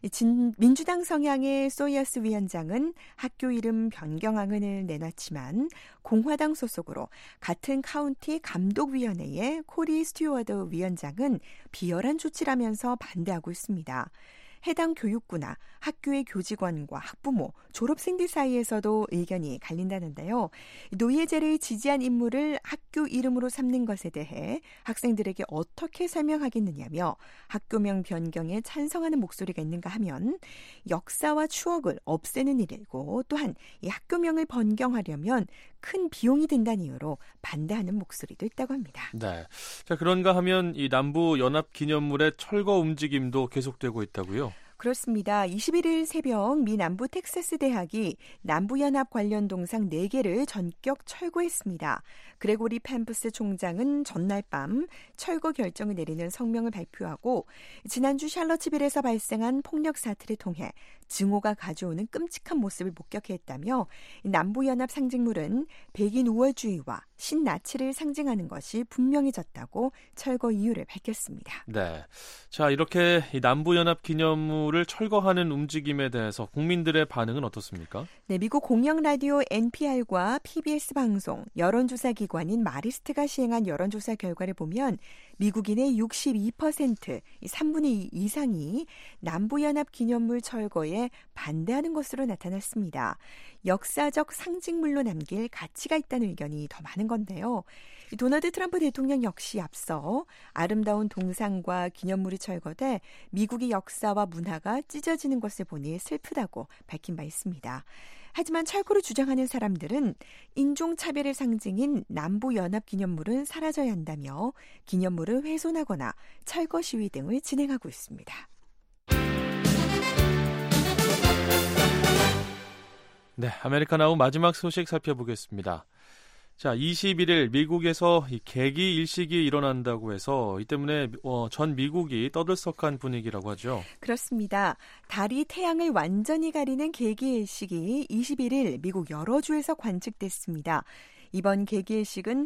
민주당 성향의 소이어스 위원장은 학교 이름 변경안을 내놨지만 공화당 소속으로 같은 카운티 감독위원회의 코리 스튜어드 위원장은 비열한 조치라면서 반대하고 있습니다. 해당 교육구나 학교의 교직원과 학부모, 졸업생들 사이에서도 의견이 갈린다는데요. 노예제를 지지한 인물을 학교 이름으로 삼는 것에 대해 학생들에게 어떻게 설명하겠느냐며 학교명 변경에 찬성하는 목소리가 있는가 하면 역사와 추억을 없애는 일이고 또한 이 학교명을 변경하려면 큰 비용이 든다는 이유로 반대하는 목소리도 있다고 합니다. 네, 자 그런가 하면 이 남부 연합 기념물의 철거 움직임도 계속되고 있다고요? 그렇습니다. 21일 새벽 미 남부 텍사스 대학이 남부연합 관련 동상 4개를 전격 철거했습니다. 그레고리 펜프스 총장은 전날 밤 철거 결정을 내리는 성명을 발표하고 지난주 샬럿츠빌에서 발생한 폭력 사태를 통해 증오가 가져오는 끔찍한 모습을 목격했다며 남부연합 상징물은 백인 우월주의와 신나치를 상징하는 것이 분명해졌다고 철거 이유를 밝혔습니다. 네, 자 이렇게 이 남부연합 기념물을 철거하는 움직임에 대해서 국민들의 반응은 어떻습니까? 네, 미국 공영 라디오 NPR과 PBS 방송, 여론조사 기관인 마리스트가 시행한 여론조사 결과를 보면 미국인의 62%, 3분의 2 이상이 남부연합기념물 철거에 반대하는 것으로 나타났습니다. 역사적 상징물로 남길 가치가 있다는 의견이 더 많은 건데요. 도널드 트럼프 대통령 역시 앞서 아름다운 동상과 기념물이 철거돼 미국의 역사와 문화가 찢어지는 것을 보니 슬프다고 밝힌 바 있습니다. 하지만 철거를 주장하는 사람들은 인종차별의 상징인 남부연합기념물은 사라져야 한다며 기념물을 훼손하거나 철거 시위 등을 진행하고 있습니다. 네, 아메리카나우 마지막 소식 살펴보겠습니다. 자, 21일 미국에서 이 개기 일식이 일어난다고 해서 이 때문에 전 미국이 떠들썩한 분위기라고 하죠. 그렇습니다. 달이 태양을 완전히 가리는 개기 일식이 21일 미국 여러 주에서 관측됐습니다. 이번 개기일식은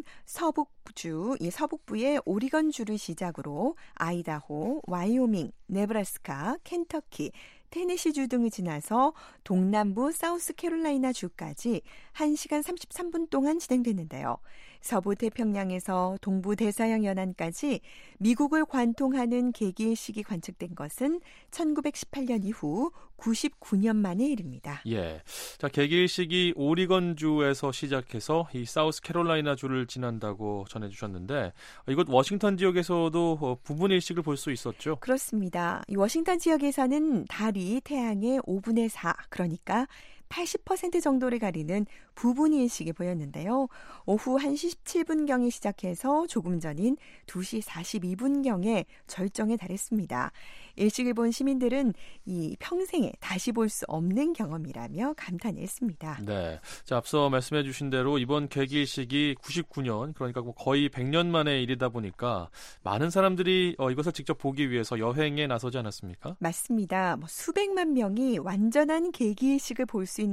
서북부의 오리건주를 시작으로 아이다호, 와이오밍, 네브라스카, 켄터키, 테네시주 등을 지나서 동남부 사우스캐롤라이나주까지 1시간 33분 동안 진행됐는데요. 서부 태평양에서 동부 대서양 연안까지 미국을 관통하는 개기일식이 관측된 것은 1918년 이후 99년 만의 일입니다. 예, 자 개기일식이 오리건주에서 시작해서 이 사우스캐롤라이나주를 지난다고 전해주셨는데 이곳 워싱턴 지역에서도 부분 일식을 볼 수 있었죠? 그렇습니다. 이 워싱턴 지역에서는 달이 태양의 5분의 4, 그러니까 80% 정도를 가리는 부분 일식이 보였는데요. 오후 1시 17분경에 시작해서 조금 전인 2시 42분경에 절정에 달했습니다. 일식을 본 시민들은 이 평생에 다시 볼 수 없는 경험이라며 감탄했습니다. 네, 자 앞서 말씀해 주신 대로 이번 개기일식이 99년, 그러니까 거의 100년 만의 일이다 보니까 많은 사람들이 이것을 직접 보기 위해서 여행에 나서지 않았습니까? 맞습니다. 수백만 명이 완전한 개기일식을 볼 수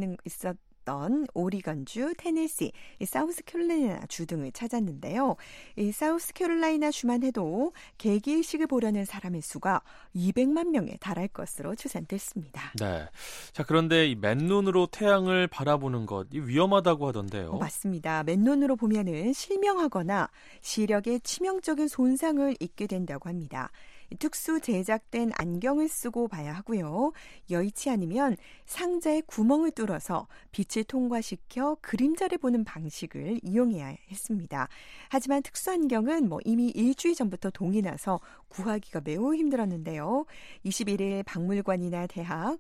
있었던 오리건주, 테네시, 사우스캐롤라이나 주 등을 찾았는데요. 이 사우스캐롤라이나 주만 해도 개기일식을 보려는 사람의 수가 200만 명에 달할 것으로 추산됐습니다. 네. 자, 그런데 이 맨눈으로 태양을 바라보는 것 위험하다고 하던데요. 맞습니다. 맨눈으로 보면은 실명하거나 시력에 치명적인 손상을 입게 된다고 합니다. 특수 제작된 안경을 쓰고 봐야 하고요. 여의치 않으면 상자에 구멍을 뚫어서 빛을 통과시켜 그림자를 보는 방식을 이용해야 했습니다. 하지만 특수 안경은 이미 일주일 전부터 동이 나서 구하기가 매우 힘들었는데요. 21일 박물관이나 대학,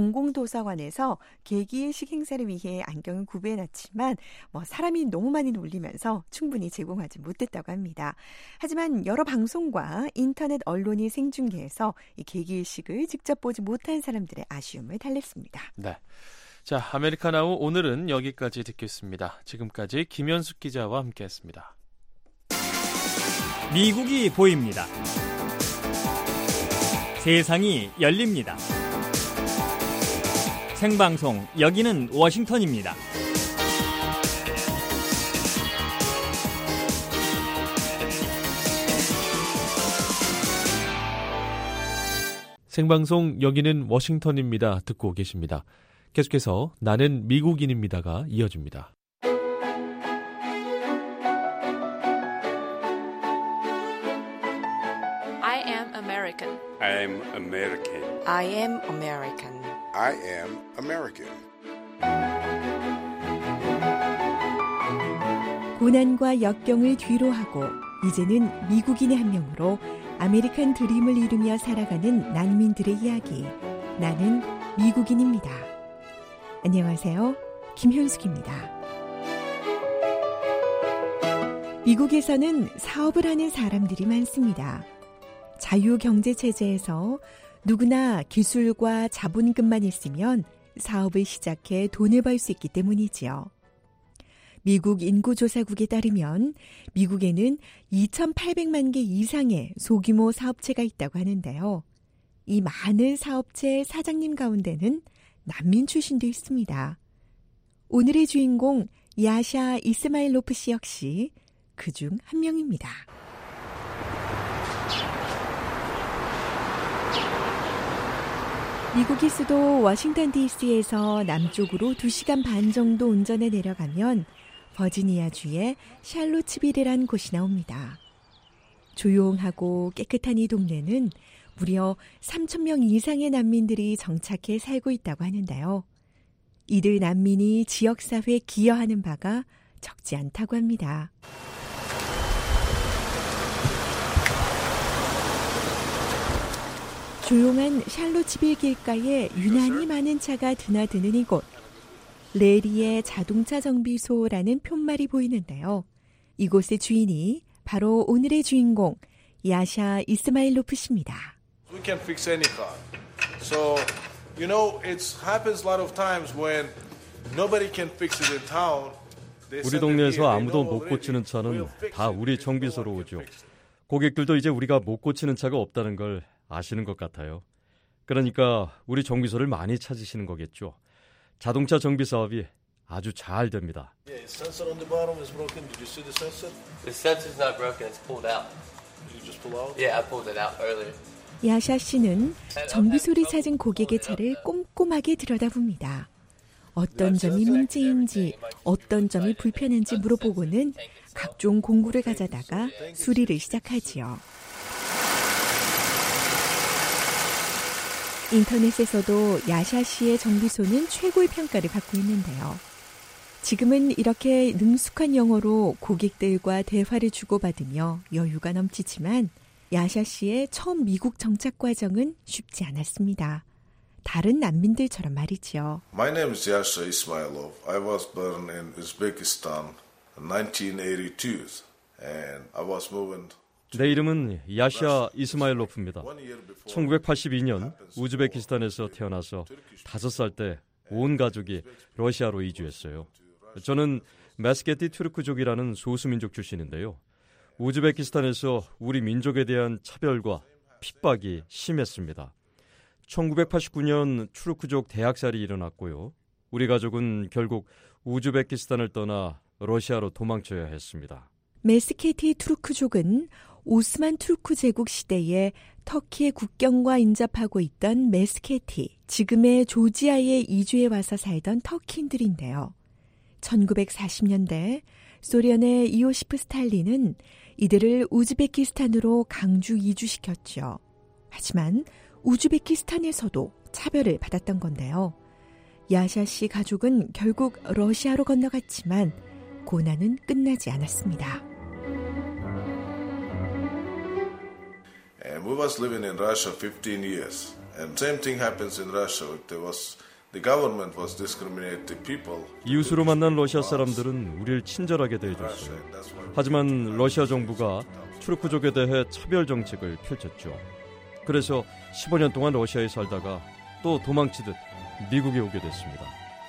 공공도서관에서 개기일식 행사를 위해 안경을 구비해놨지만 사람이 너무 많이 몰리면서 충분히 제공하지 못했다고 합니다. 하지만 여러 방송과 인터넷 언론이 생중계해서 이 개기일식을 직접 보지 못한 사람들의 아쉬움을 달랬습니다. 네. 자, 아메리카나우 오늘은 여기까지 듣겠습니다. 지금까지 김현숙 기자와 함께했습니다. 미국이 보입니다. 세상이 열립니다. 생방송 여기는 워싱턴입니다. 생방송 여기는 워싱턴입니다. 듣고 계십니다. 계속해서 나는 미국인입니다가 이어집니다. I am American. I am American. I am American. I am American. 고난과 역경을 뒤로하고 이제는 미국인의 한 명으로 아메리칸 드림을 이루며 살아가는 난민들의 이야기. 나는 미국인입니다. 안녕하세요. 김현숙입니다. 미국에서는 사업을 하는 사람들이 많습니다. 자유경제체제에서 누구나 기술과 자본금만 있으면 사업을 시작해 돈을 벌 수 있기 때문이지요. 미국 인구조사국에 따르면 미국에는 2,800만 개 이상의 소규모 사업체가 있다고 하는데요. 이 많은 사업체 사장님 가운데는 난민 출신도 있습니다. 오늘의 주인공 야샤 이스마일로프 씨 역시 그중 한 명입니다. 미국의 수도 워싱턴 DC에서 남쪽으로 2시간 반 정도 운전해 내려가면 버지니아주의 샬롯츠빌이란 곳이 나옵니다. 조용하고 깨끗한 이 동네는 무려 3,000명 이상의 난민들이 정착해 살고 있다고 하는데요. 이들 난민이 지역사회에 기여하는 바가 적지 않다고 합니다. 조용한 샬롯츠빌 길가에 유난히 많은 차가 드나드는 이곳. 레리의 자동차 정비소라는 푯말이 보이는데요. 이곳의 주인이 바로 오늘의 주인공 야샤 이스마일로프 씨입니다. We can fix any car. So, you know, it happens a lot of times when nobody can fix it in town. 우리 동네에서 아무도 못 고치는 차는 다 우리 정비소로 오죠. 고객들도 이제 우리가 못 고치는 차가 없다는 걸 아시는 것 같아요. 그러니까 우리 정비소를 많이 찾으시는 거겠죠. 자동차 정비 사업이 아주 잘 됩니다. Yeah, the sensor on the bottom is broken. Did you see the sensor? The sensor's not broken. It's pulled out. Did you just pull out? Yeah, I pulled it out earlier. 야샤 씨는 정비소를 찾은 고객의 차를 꼼꼼하게 들여다봅니다. 어떤 점이 문제인지, 어떤 점이 불편한지 물어보고는 각종 공구를 가져다가 수리를 시작하지요. 인터넷에서도 야샤 씨의 정비소는 최고의 평가를 받고 있는데요. 지금은 이렇게 능숙한 영어로 고객들과 대화를 주고받으며 여유가 넘치지만 야샤 씨의 처음 미국 정착 과정은 쉽지 않았습니다. 다른 난민들처럼 말이죠. My name is Yasha Ismailov. I was born in Uzbekistan in 1982 and I was moving. 내 이름은 야샤 이스마일로프입니다. 1982년 우즈베키스탄에서 태어나서 5살 때 온 가족이 러시아로 이주했어요. 저는 메스케티 투르크족이라는 소수민족 출신인데요. 우즈베키스탄에서 우리 민족에 대한 차별과 핍박이 심했습니다. 1989년 투르크족 대학살이 일어났고요. 우리 가족은 결국 우즈베키스탄을 떠나 러시아로 도망쳐야 했습니다. 메스케티 투르크족은 오스만 투르크 제국 시대에 터키의 국경과 인접하고 있던 메스케티, 지금의 조지아에 이주해 와서 살던 터키인들인데요. 1940년대 소련의 이오시프 스탈린은 이들을 우즈베키스탄으로 강주 이주시켰죠. 하지만 우즈베키스탄에서도 차별을 받았던 건데요. 야샤 씨 가족은 결국 러시아로 건너갔지만 고난은 끝나지 않았습니다. And we was living in Russia 15 years. And same thing happens in Russia. The government was discriminating people. 이웃으로 만난 러시아 사람들은 우리를 친절하게 대해줬어요. 하지만 러시아 정부가 투르크족에 대해 차별 정책을 펼쳤죠. 그래서 15년 동안 러시아에 살다가 또 도망치듯 미국에 오게 됐습니다.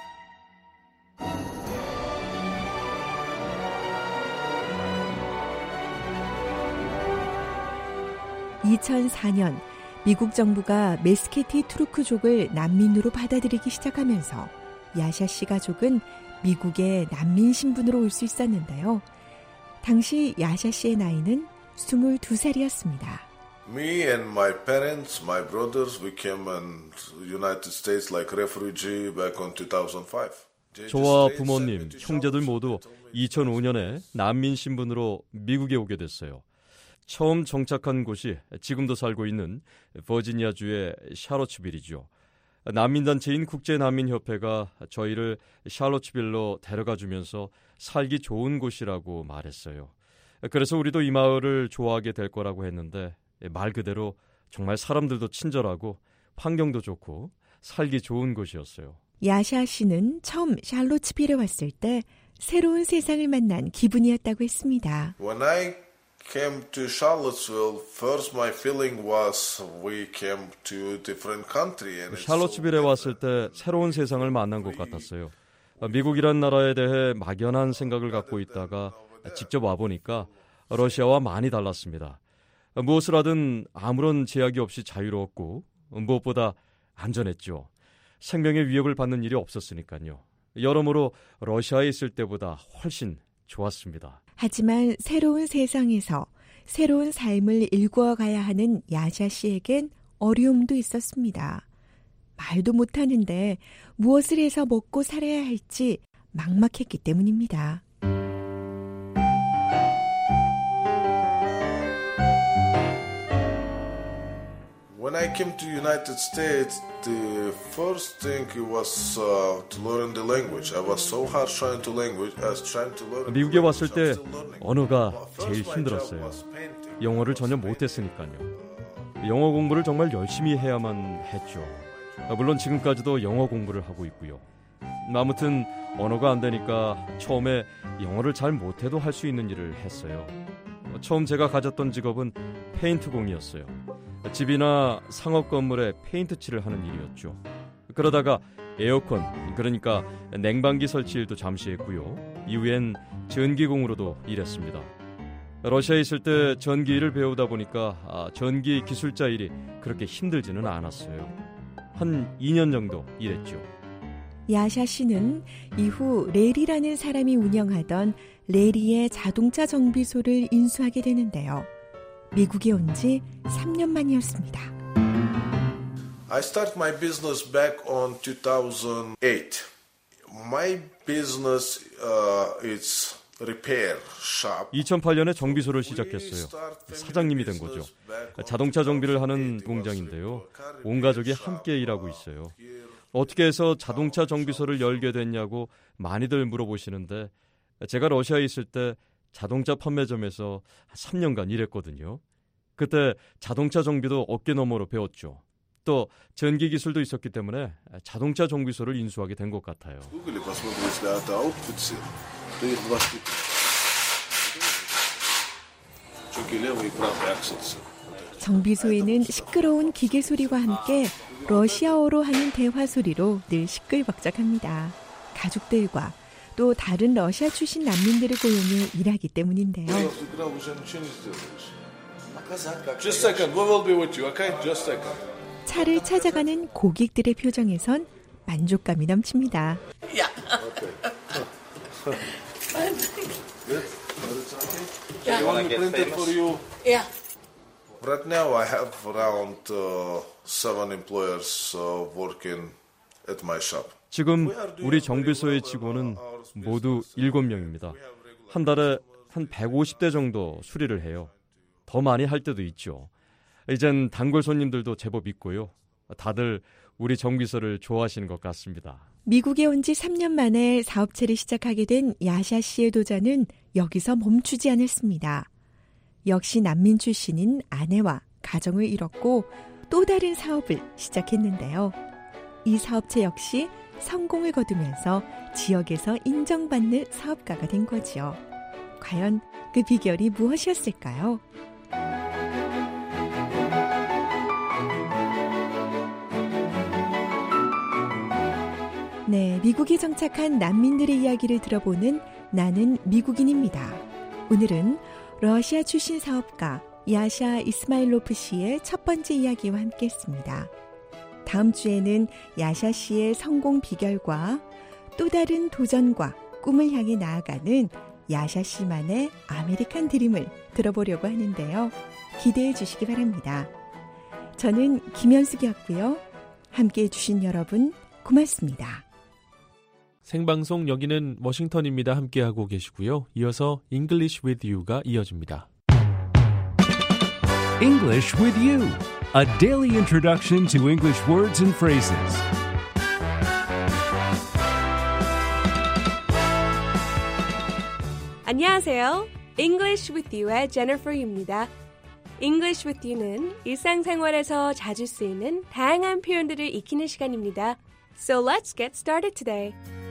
2004년 미국 정부가 메스케티 투르크족을 난민으로 받아들이기 시작하면서 야샤 씨 가족은 미국에 난민 신분으로 올 수 있었는데요. 당시 야샤 씨의 나이는 22살이었습니다. Me and my parents, my brothers, we came in United States like refugee back on 2005. 저와 부모님, 형제들 모두 2005년에 난민 신분으로 미국에 오게 됐어요. 처음 정착한 곳이 지금도 살고 있는 버지니아주의 샬롯츠빌이죠. 난민단체인 국제난민협회가 저희를 샬롯츠빌로 데려가주면서 살기 좋은 곳이라고 말했어요. 그래서 우리도 이 마을을 좋아하게 될 거라고 했는데 말 그대로 정말 사람들도 친절하고 환경도 좋고 살기 좋은 곳이었어요. 야샤 씨는 처음 샬롯츠빌에 왔을 때 새로운 세상을 만난 기분이었다고 했습니다. When I came to Charlottesville, first my feeling was we came to a different country. 샬롯츠빌에 왔을 때 새로운 세상을 만난 것 같았어요. 미국이란 나라에 대해 막연한 생각을 갖고 있다가 직접 와보니까 러시아와 많이 달랐습니다. 무엇을 하든 아무런 제약이 없이 자유로웠고 무엇보다 안전했죠. 생명의 위협을 받는 일이 없었으니까요. 여러모로 러시아에 있을 때보다 훨씬 좋았습니다. 하지만 새로운 세상에서 새로운 삶을 일구어가야 하는 야샤 씨에겐 어려움도 있었습니다. 말도 못하는데 무엇을 해서 먹고 살아야 할지 막막했기 때문입니다. When I came to United States, the first thing was to learn the language. I was so hard trying to learn. 미국에 왔을 때 언어가 제일 힘들었어요. 영어를 전혀 못했으니까요. 영어 공부를 정말 열심히 해야만 했죠. 물론 지금까지도 영어 공부를 하고 있고요. 아무튼 언어가 안 되니까 처음에 영어를 잘 못해도 할 수 있는 일을 했어요. 처음 제가 가졌던 직업은 페인트 공이었어요. 집이나 상업 건물에 페인트 칠을 하는 일이었죠. 그러다가 에어컨, 그러니까 냉방기 설치 일도 잠시 했고요. 이후엔 전기공으로도 일했습니다. 러시아에 있을 때 전기 일을 배우다 보니까 전기 기술자 일이 그렇게 힘들지는 않았어요. 한 2년 정도 일했죠. 야샤 씨는 이후 레리라는 사람이 운영하던 레리의 자동차 정비소를 인수하게 되는데요. 미국에 온 지 3년 만이었습니다. I started my business back on 2008. My business is repair shop. 2008년에 정비소를 시작했어요. 사장님이 된 거죠. 자동차 정비를 하는 공장인데요. 온 가족이 함께 일하고 있어요. 어떻게 해서 자동차 정비소를 열게 됐냐고 많이들 물어보시는데 제가 러시아에 있을 때 자동차 판매점에서 3년간 일했거든요. 그때 자동차 정비도 어깨너머로 배웠죠. 또 전기 기술도 있었기 때문에 자동차 정비소를 인수하게 된 것 같아요. 정비소에는 시끄러운 기계 소리와 함께 러시아어로 하는 대화 소리로 늘 시끌벅적합니다. 가족들과 또 다른 러시아 출신 난민들을 고용해 일하기 때문인데요. 차를 찾아가는 고객들의 표정에선 만족감이 넘칩니다. Right now I have around 7 employers working at my shop. 지금 우리 정비소의 직원은 모두 7명입니다. 한 달에 한 150대 정도 수리를 해요. 더 많이 할 때도 있죠. 이젠 단골 손님들도 제법 있고요. 다들 우리 정비소를 좋아하시는 것 같습니다. 미국에 온 지 3년 만에 사업체를 시작하게 된 야샤 씨의 도전은 여기서 멈추지 않았습니다. 역시 난민 출신인 아내와 가정을 이뤘고 또 다른 사업을 시작했는데요. 이 사업체 역시 성공을 거두면서 지역에서 인정받는 사업가가 된 거죠. 과연 그 비결이 무엇이었을까요? 네, 미국에 정착한 난민들의 이야기를 들어보는 나는 미국인입니다. 오늘은 러시아 출신 사업가 야샤 이스마일로프 씨의 첫 번째 이야기와 함께했습니다. 다음 주에는 야샤 씨의 성공 비결과 또 다른 도전과 꿈을 향해 나아가는 야샤 씨만의 아메리칸 드림을 들어보려고 하는데요. 기대해 주시기 바랍니다. 저는 김현숙이었고요. 함께해 주신 여러분 고맙습니다. 생방송 여기는 워싱턴입니다. 함께하고 계시고요. 이어서 English with You가 이어집니다. English with You, a daily introduction to English words and phrases. 안녕하세요. English with You의 Jennifer입니다. English with You는 일상생활에서 자주 쓰이는 다양한 표현들을 익히는 시간입니다. So let's get started today.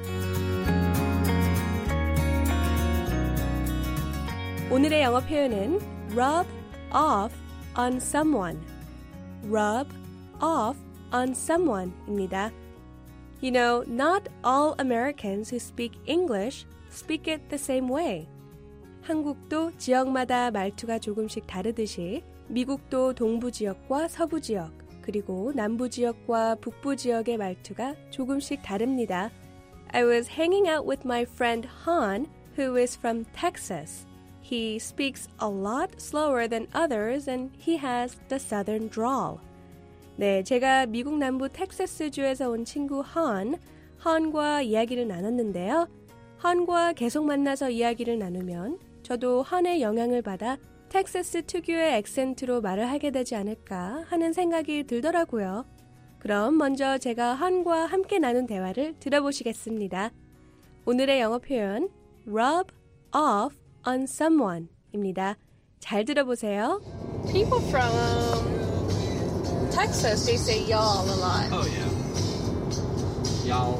오늘의 영어 표현은 rub off on someone. Rub off on someone입니다. You know, not all Americans who speak English speak it the same way. 한국도 지역마다 말투가 조금씩 다르듯이 미국도 동부 지역과 서부 지역, 그리고 남부 지역과 북부 지역의 말투가 조금씩 다릅니다. I was hanging out with my friend Han, who is from Texas. He speaks a lot slower than others and he has the southern drawl. 네, 제가 미국 남부 텍사스주에서 온 친구 헌과 이야기를 나눴는데요. 헌과 계속 만나서 이야기를 나누면 저도 헌의 영향을 받아 텍사스 특유의 액센트로 말을 하게 되지 않을까 하는 생각이 들더라고요. 그럼 먼저 제가 헌과 함께 나눈 대화를 들어보시겠습니다. 오늘의 영어 표현 rub off on someone 입니다. 잘 들어보세요. People from Texas, they say y'all a lot. Oh, yeah. Y'all.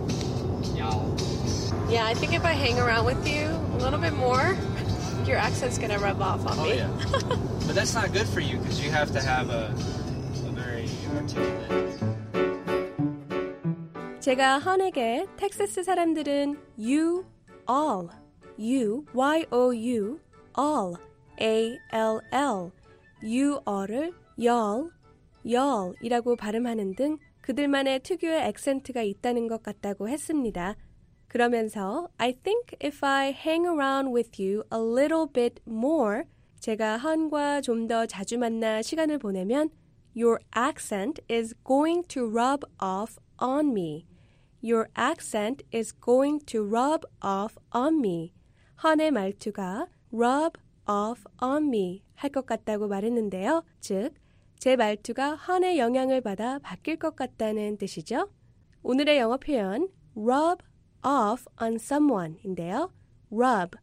Yeah, I think if I hang around with you a little bit more, your accent's going to rub off on me. Oh, yeah. But that's not good for you because you have to have a very articulate. 제가 헌에게 텍사스 사람들은 you, all, you, y-o-u, all, a-l-l, you all을 y'all이라고 발음하는 등 그들만의 특유의 액센트가 있다는 것 같다고 했습니다. 그러면서 I think if I hang around with you a little bit more, 제가 헌과 좀 더 자주 만나 시간을 보내면 your accent is going to rub off on me. Your accent is going to rub off on me. 헌의 말투가 rub off on me 할 것 같다고 말했는데요. 즉, 제 말투가 헌의 영향을 받아 바뀔 것 같다는 뜻이죠. 오늘의 영어 표현 rub off on someone인데요. rub,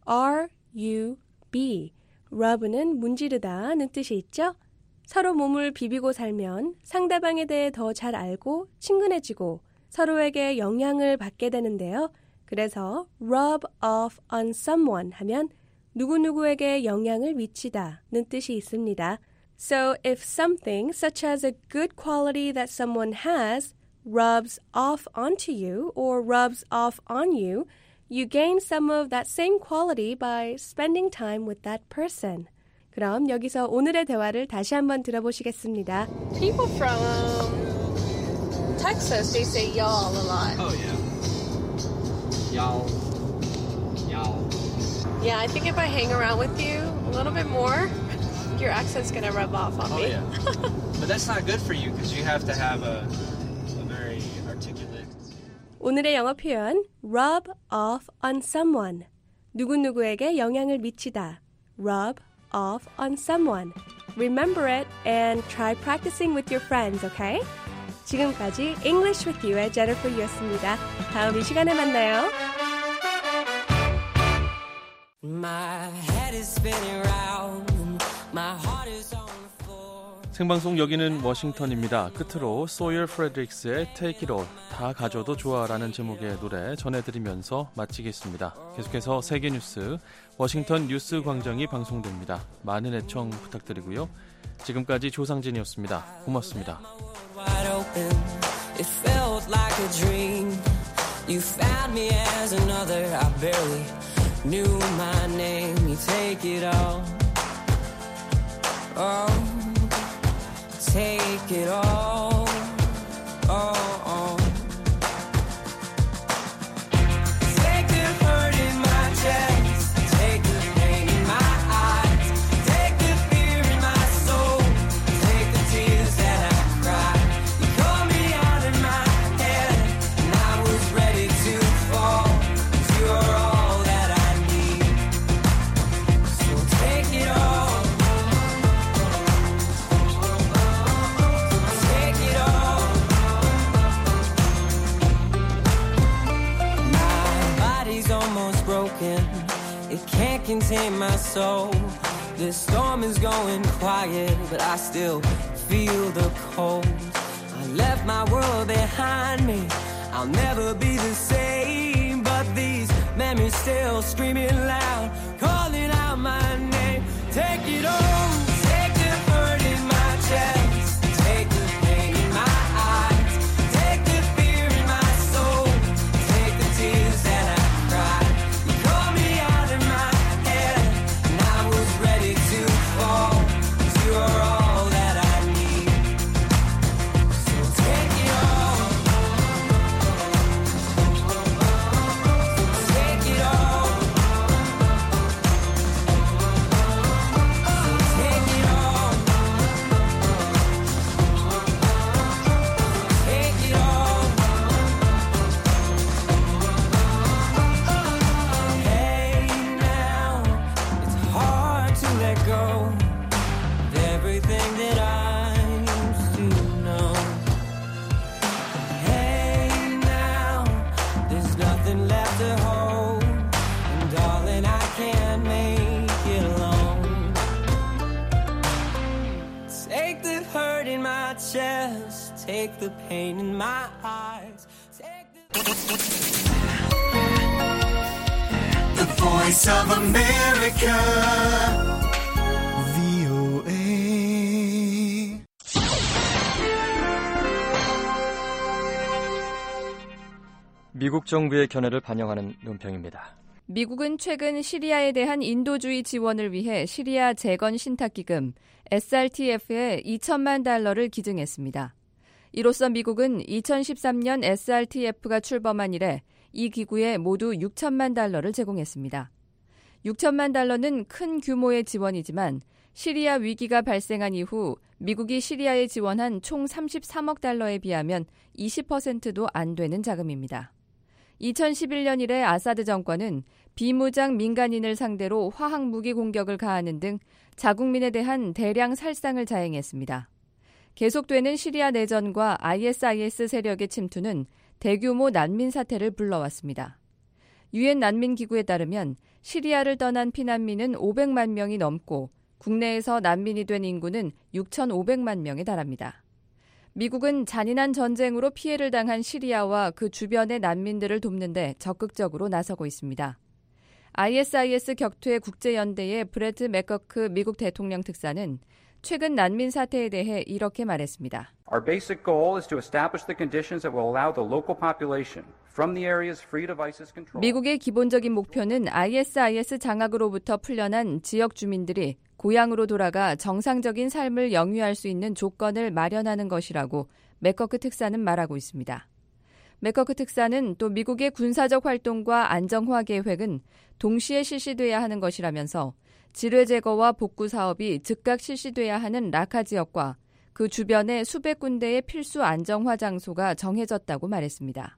R-U-B. rub는 문지르다는 뜻이 있죠. 서로 몸을 비비고 살면 상대방에 대해 더 잘 알고 친근해지고 서로에게 영향을 받게 되는데요. 그래서 rub off on someone 하면 누구누구에게 영향을 미치다는 뜻이 있습니다. So if something such as a good quality that someone has rubs off onto you or rubs off on you, you gain some of that same quality by spending time with that person. 그럼 여기서 오늘의 대화를 다시 한번 들어보시겠습니다. People from Texas, they say y'all a lot. Oh, yeah. Y'all. Yeah, I think if I hang around with you a little bit more, your accent's going to rub off on me. Oh, yeah. But that's not good for you because you have to have a very articulate. 오늘의 영어 표현 rub off on someone. 누구누구에게 영향을 미치다. rub off on someone. Remember it and try practicing with your friends, okay? 지금까지 English with You의 Jennifer Yu였습니다. 다음 이 시간에 만나요. My head is spinning round. My heart is on the floor. 생방송 여기는 워싱턴입니다. 끝으로 소일 프레드릭스의 Take It All, 다 가져도 좋아라는 제목의 노래 전해드리면서 마치겠습니다. 계속해서 세계 뉴스, 워싱턴 뉴스 광장이 방송됩니다. 많은 애청 부탁드리고요. 지금까지 조상진이었습니다. 고맙습니다. It felt like a dream. You found me as another. I barely knew my name. You take it all. Oh, take it all. Oh, oh. Take the hurt in my chest. Take the pain in my eyes. Take the fear in my soul. Take the tears that I cried. You called me out of my head, and I was ready to fall. 'Cause you are all that I need. So take it all. Take it all. My body's almost broken. It can't contain my soul. This storm is going quiet, but I still feel the cold. I left my world behind me. I'll never be the same, but these memories still screaming loud, calling out my name. Take it all. Take the hurt in my chest. Take the pain in my eyes. Take the fear in my soul. Take the tears that I cried. You called me out of my head, and I was ready to fall. 'Cause you are all that I need. So take it all. Take it all. Take take the pain in my eyes. The Voice of America, VOA. 미국 정부의 견해를 반영하는 논평입니다. 미국은 최근 시리아에 대한 인도주의 지원을 위해 시리아 재건 신탁기금 SRTF에 2천만 달러를 기증했습니다. 이로써 미국은 2013년 SRTF가 출범한 이래 이 기구에 모두 6천만 달러를 제공했습니다. 6천만 달러는 큰 규모의 지원이지만 시리아 위기가 발생한 이후 미국이 시리아에 지원한 총 33억 달러에 비하면 20%도 안 되는 자금입니다. 2011년 이래 아사드 정권은 비무장 민간인을 상대로 화학무기 공격을 가하는 등 자국민에 대한 대량 살상을 자행했습니다. 계속되는 시리아 내전과 ISIS 세력의 침투는 대규모 난민 사태를 불러왔습니다. 유엔 난민기구에 따르면 시리아를 떠난 피난민은 500만 명이 넘고 국내에서 난민이 된 인구는 6,500만 명에 달합니다. 미국은 잔인한 전쟁으로 피해를 당한 시리아와 그 주변의 난민들을 돕는 데 적극적으로 나서고 있습니다. ISIS 격투의 국제연대의 브래드 맥커크 미국 대통령 특사는 최근 난민 사태에 대해 이렇게 말했습니다. Our basic goal is to establish the conditions that will allow the local population from the areas freed of ISIS control. 미국의 기본적인 목표는 ISIS 장악으로부터 풀려난 지역 주민들이 고향으로 돌아가 정상적인 삶을 영위할 수 있는 조건을 마련하는 것이라고 맥커크 특사는 말하고 있습니다. 맥커크 특사는 또 미국의 군사적 활동과 안정화 계획은 동시에 실시돼야 하는 것이라면서 지뢰 제거와 복구 사업이 즉각 실시돼야 하는 라카 지역과 그 주변의 수백 군데의 필수 안정화 장소가 정해졌다고 말했습니다.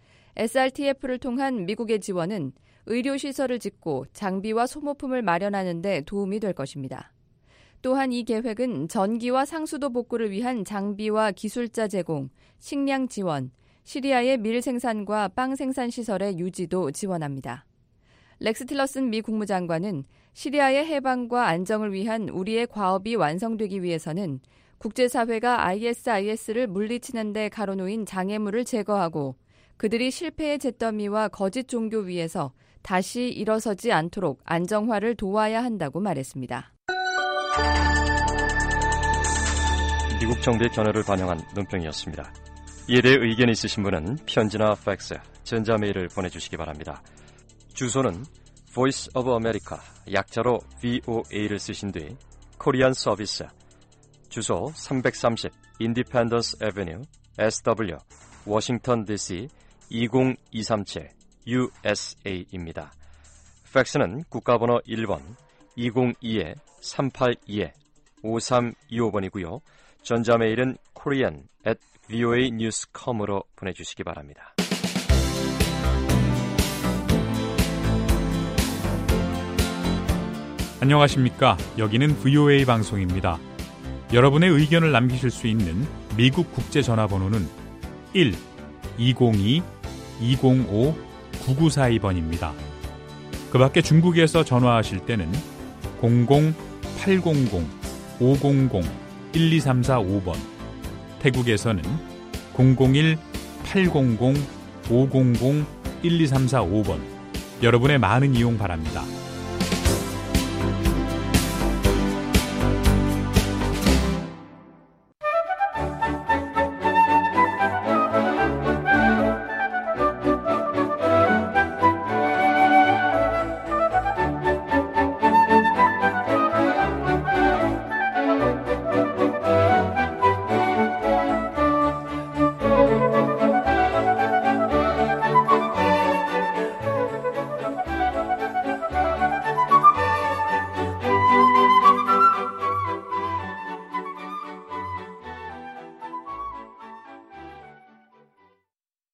SRTF를 통한 미국의 지원은 의료시설을 짓고 장비와 소모품을 마련하는 데 도움이 될 것입니다. 또한 이 계획은 전기와 상수도 복구를 위한 장비와 기술자 제공, 식량 지원, 시리아의 밀 생산과 빵 생산 시설의 유지도 지원합니다. 렉스 틸러슨 미 국무장관은 시리아의 해방과 안정을 위한 우리의 과업이 완성되기 위해서는 국제사회가 ISIS를 물리치는 데 가로놓인 장애물을 제거하고 그들이 실패의 잿더미와 거짓 종교 위에서 다시 일어서지 않도록 안정화를 도와야 한다고 말했습니다. 미국 정부의 견해를 반영한 논평이었습니다. 이에 대해 의견이 있으신 분은 편지나 팩스, 전자메일을 보내주시기 바랍니다. 주소는 Voice of America, 약자로 VOA를 쓰신 뒤 코리안 서비스, 주소 330 Independence Avenue, SW, 워싱턴 DC 20237 USA입니다. 팩스는 국가번호 1번 202-382-5325번이고요. 전자메일은 korean@voanews.com으로 보내주시기 바랍니다. 안녕하십니까. 여기는 VOA 방송입니다. 여러분의 의견을 남기실 수 있는 미국 국제전화번호는 1-202-205-9942번입니다. 그 밖에 중국에서 전화하실 때는 00-800-500-1234-5번, 태국에서는 001-800-500-1234-5번, 여러분의 많은 이용 바랍니다.